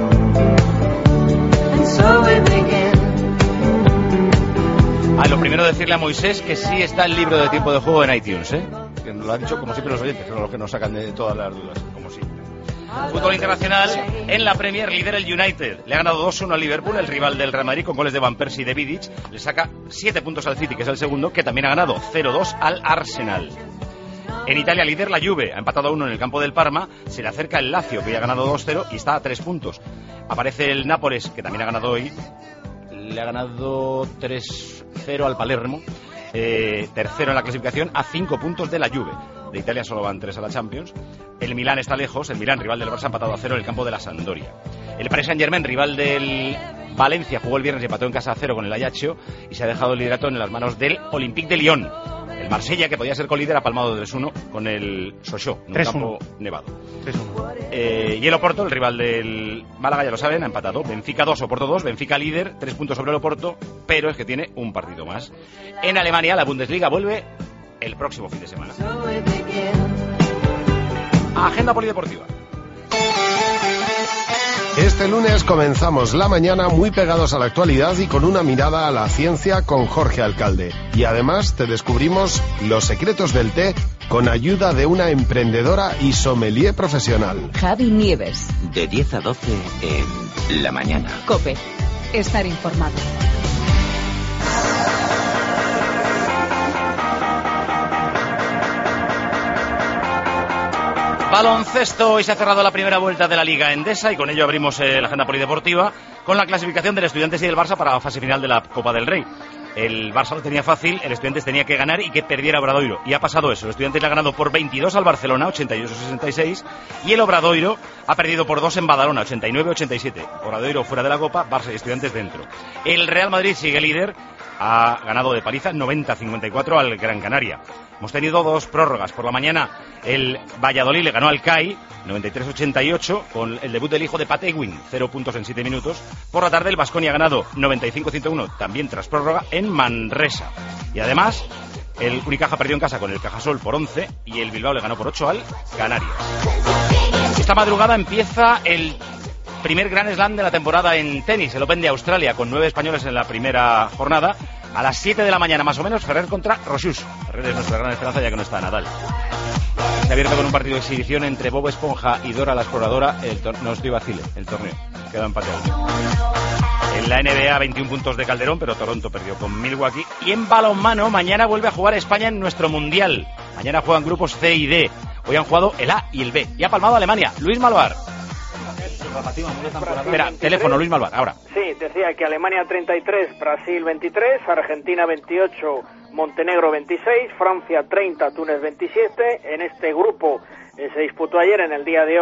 and so we begin. Ah, lo primero decirle a Moisés que sí está el libro de tiempo de juego en iTunes, ¿eh? Que nos lo han dicho como siempre los oyentes, que son los que nos sacan de todas las dudas, como siempre. Fútbol internacional, en la Premier lidera el United. Le ha ganado dos uno al Liverpool, el rival del Real Madrid, con goles de Van Persie y de Vidic. Le saca siete puntos al City, que es el segundo, que también ha ganado cero dos al Arsenal. En Italia, líder la Juve, ha empatado a uno en el campo del Parma. Se le acerca el Lazio, que ya ha ganado dos cero y está a tres puntos. Aparece el Nápoles, que también ha ganado hoy. Le ha ganado tres cero al Palermo, eh, tercero en la clasificación, a cinco puntos de la Juve. De Italia solo van tres a la Champions. El Milán está lejos, el Milán, rival del Barça, ha empatado a cero en el campo de la Sampdoria. El Paris Saint-Germain, rival del Valencia, jugó el viernes y empató en casa a cero con el Ajaccio y se ha dejado el liderato en las manos del Olympique de Lyon. El Marsella, que podía ser colíder, ha palmado tres uno con el Sochaux, en un campo nevado. Eh, y el Oporto, el rival del Málaga, ya lo saben, ha empatado. Benfica dos, Oporto dos, Benfica líder, tres puntos sobre el Oporto, pero es que tiene un partido más. En Alemania, la Bundesliga vuelve el próximo fin de semana. Agenda polideportiva. Este lunes comenzamos la mañana muy pegados a la actualidad y con una mirada a la ciencia con Jorge Alcalde. Y además te descubrimos los secretos del té con ayuda de una emprendedora y sommelier profesional. Javi Nieves. De diez a doce en la mañana. COPE. Estar informado. Baloncesto, hoy se ha cerrado la primera vuelta de la Liga Endesa y con ello abrimos eh, la agenda polideportiva con la clasificación del Estudiantes y del Barça para la fase final de la Copa del Rey. El Barça lo tenía fácil, el Estudiantes tenía que ganar y que perdiera Obradoiro. Y ha pasado eso, el Estudiantes le ha ganado por veintidós al Barcelona, ochenta y ocho a sesenta y seis, y el Obradoiro ha perdido por dos en Badalona, ochenta y nueve a ochenta y siete. Obradoiro fuera de la Copa, Barça y Estudiantes dentro. El Real Madrid sigue líder, ha ganado de paliza noventa a cincuenta y cuatro al Gran Canaria. Hemos tenido dos prórrogas. Por la mañana el Valladolid le ganó al C A I noventa y tres a ochenta y ocho con el debut del hijo de Pat Ewing, cero puntos en siete minutos. Por la tarde el Baskonia ha ganado noventa y cinco a ciento uno, también tras prórroga, en Manresa. Y además el Unicaja perdió en casa con el Cajasol por once y el Bilbao le ganó por ocho al Canarias. Esta madrugada empieza el primer Grand Slam de la temporada en tenis, el Open de Australia, con nueve españoles en la primera jornada. A las siete de la mañana más o menos, Ferrer contra Rochus. Ferrer es nuestra gran esperanza ya que no está Nadal. Se ha abierto con un partido de exhibición entre Bob Esponja y Dora la Exploradora. El tor- no estoy vacile, el torneo. Queda empateado. En la N B A, veintiún puntos de Calderón, pero Toronto perdió con Milwaukee. Y en balonmano, mañana vuelve a jugar España en nuestro Mundial. Mañana juegan grupos C y D. Hoy han jugado el A y el B. Y ha palmado Alemania. Luis Malvar. Espera, teléfono, Luis Malvar, ahora. Sí, decía que Alemania treinta y tres, Brasil veintitrés, Argentina veintiocho, Montenegro veintiséis, Francia treinta, Túnez veintisiete. En este grupo eh, se disputó ayer, en el día de hoy,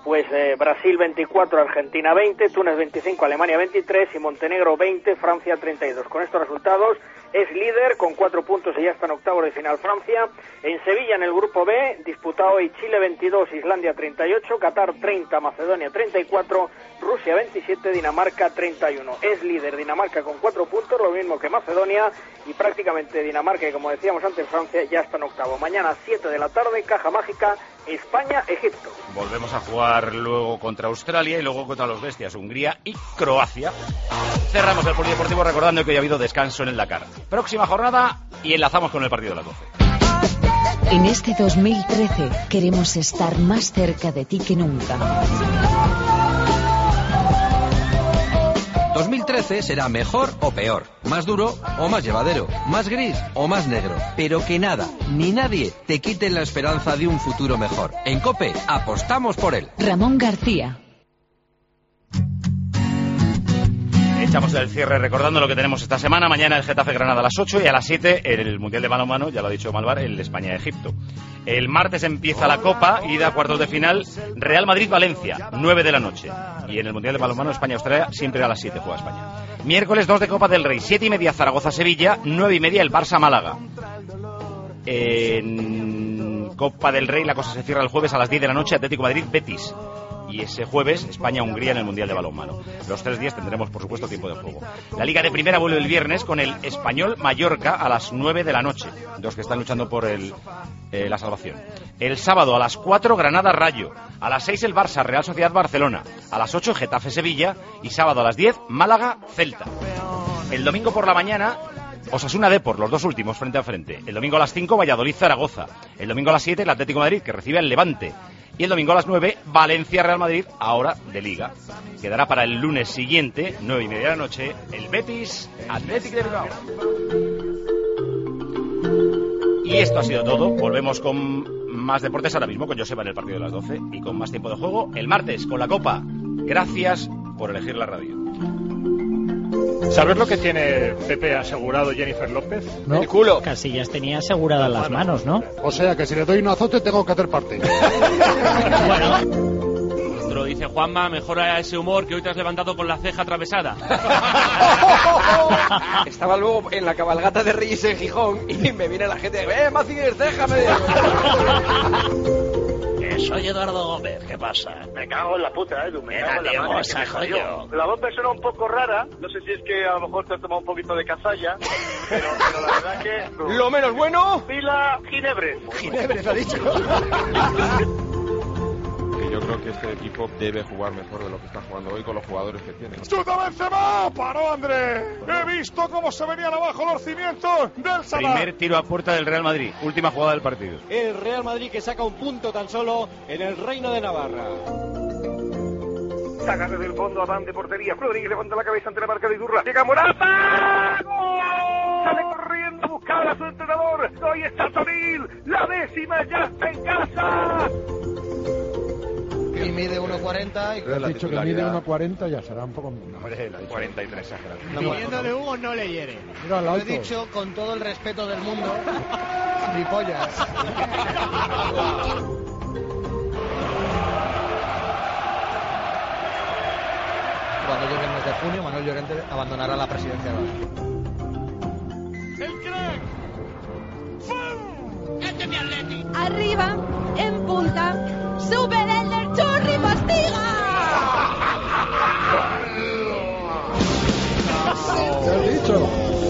pues eh, Brasil veinticuatro, Argentina veinte, Túnez veinticinco, Alemania veintitrés y Montenegro veinte, Francia treinta y dos. Con estos resultados es líder con cuatro puntos y ya está en octavos de final Francia. En Sevilla, en el grupo B, disputado hoy Chile veintidós, Islandia treinta y ocho, Qatar treinta, Macedonia treinta y cuatro, Rusia veintisiete, Dinamarca treinta y uno. Es líder Dinamarca con cuatro puntos, lo mismo que Macedonia, y prácticamente Dinamarca, y como decíamos antes Francia, ya está en octavo. Mañana siete de la tarde, caja mágica, España-Egipto. Volvemos a jugar luego contra Australia y luego contra los bestias, Hungría y Croacia. Cerramos el polideportivo recordando que hoy ha habido descanso en el Dakar. Próxima jornada y enlazamos con el partido de las doce. En este dos mil trece queremos estar más cerca de ti que nunca. dos mil trece será mejor o peor, más duro o más llevadero, más gris o más negro, pero que nada, ni nadie te quite la esperanza de un futuro mejor. En COPE apostamos por él. Ramón García. Echamos el cierre recordando lo que tenemos esta semana. Mañana el Getafe Granada a las ocho y a las siete el Mundial de Balonmano, ya lo ha dicho Malvar, el España-Egipto. El martes empieza la Copa, ida a cuartos de final, Real Madrid-Valencia, nueve de la noche. Y en el Mundial de Balonmano España-Australia siempre a las siete juega España. Miércoles dos de Copa del Rey, siete y media Zaragoza-Sevilla, nueve y media el Barça-Málaga. En Copa del Rey la cosa se cierra el jueves a las diez de la noche, Atlético Madrid-Betis. Y ese jueves, España-Hungría en el Mundial de Balonmano. Los tres días tendremos, por supuesto, tiempo de juego. La Liga de Primera vuelve el viernes con el Español-Mallorca a las nueve de la noche. Dos que están luchando por el, eh, la salvación. El sábado a las cuatro, Granada-Rayo. A las seis, el Barça-Real Sociedad-Barcelona. A las ocho, Getafe-Sevilla. Y sábado a las diez, Málaga-Celta. El domingo por la mañana, Osasuna-Depor, los dos últimos frente a frente. El domingo a las cinco, Valladolid-Zaragoza. El domingo a las siete, el Atlético de Madrid, que recibe al Levante. Y el domingo a las nueve, Valencia-Real Madrid, ahora de Liga. Quedará para el lunes siguiente, nueve y media de la noche, el Betis-Atlético de Bilbao. Y esto ha sido todo. Volvemos con más deportes ahora mismo, con Joseba en el partido de las doce. Y con más tiempo de juego el martes, con la Copa. Gracias por elegir la radio. ¿Sabes lo que tiene Pepe asegurado Jennifer López? ¿No? El culo. Casillas tenía aseguradas las manos, ¿no? O sea que si le doy un azote tengo que hacer parte. Otro dice, Juanma, mejora ese humor que hoy te has levantado con la ceja atravesada. Estaba luego en la cabalgata de Reyes en Gijón y me viene la gente, ¡eh, Mazinger, déjame! Soy Eduardo Gómez, ¿qué pasa? Me cago en la puta, Edu, me cago en la madre que me parió. La voz me suena un poco rara, no sé si es que a lo mejor te has tomado un poquito de cazalla, pero, pero la verdad que... Lo menos bueno... Pila Ginebres. Ginebres, ha dicho. Yo creo que este equipo debe jugar mejor de lo que está jugando hoy con los jugadores que tiene. ¡Chuta Benzema! ¡Paró, André! He visto cómo se venían abajo los cimientos del Salah. Primer tiro a puerta del Real Madrid, última jugada del partido. El Real Madrid que saca un punto tan solo en el Reino de Navarra. Saca desde el fondo, Adán de portería. Rodríguez levanta la cabeza ante la marca de Idurra. Llega Morata. ¡Gol! Sale corriendo a buscar a su entrenador. Hoy está Tonil. La décima ya está en casa. Y mide uno cuarenta. Y has dicho que mide uno cuarenta, ya será un poco... cuarenta y tres, exagerado. Viniéndole Hugo no le hiere. Mira, lo he dicho con todo el respeto del mundo. Ni pollas. Cuando llegue el mes de junio, Manuel Llorente abandonará la presidencia de la... ¡El crack! ¡Este es mi Atleti! Arriba, en punta, ¡Super Elder Churri Postiga! ¿Qué has dicho?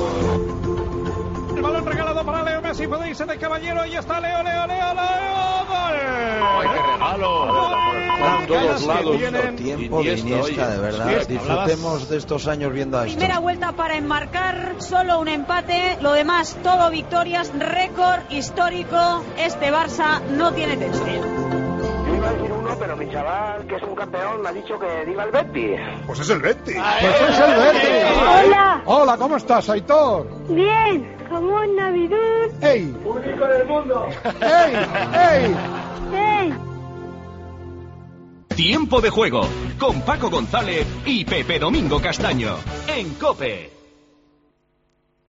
El balón regalado para Leo Messi, puede irse de caballero, y está Leo, Leo, Leo, Leo, ¡gol! ¡Ay, qué regalo! Por todos lados. Tiempo de Iniesta, de verdad. Disfrutemos de estos años viendo a esto. Primera vuelta para enmarcar, solo un empate, lo demás todo victorias, récord histórico. Este Barça no tiene techo. Yo iba a decir uno, pero mi chaval, que es un campeón, me ha dicho que diga el Betis. Pues es el Betis. Pues es el Betis. Hola. Hola, ¿cómo estás, Aitor? Bien, como en Navidad. ¡Ey! ¡Único del mundo! ¡Ey! ¡Ey! ¡Ey! Tiempo de juego con Paco González y Pepe Domingo Castaño en COPE.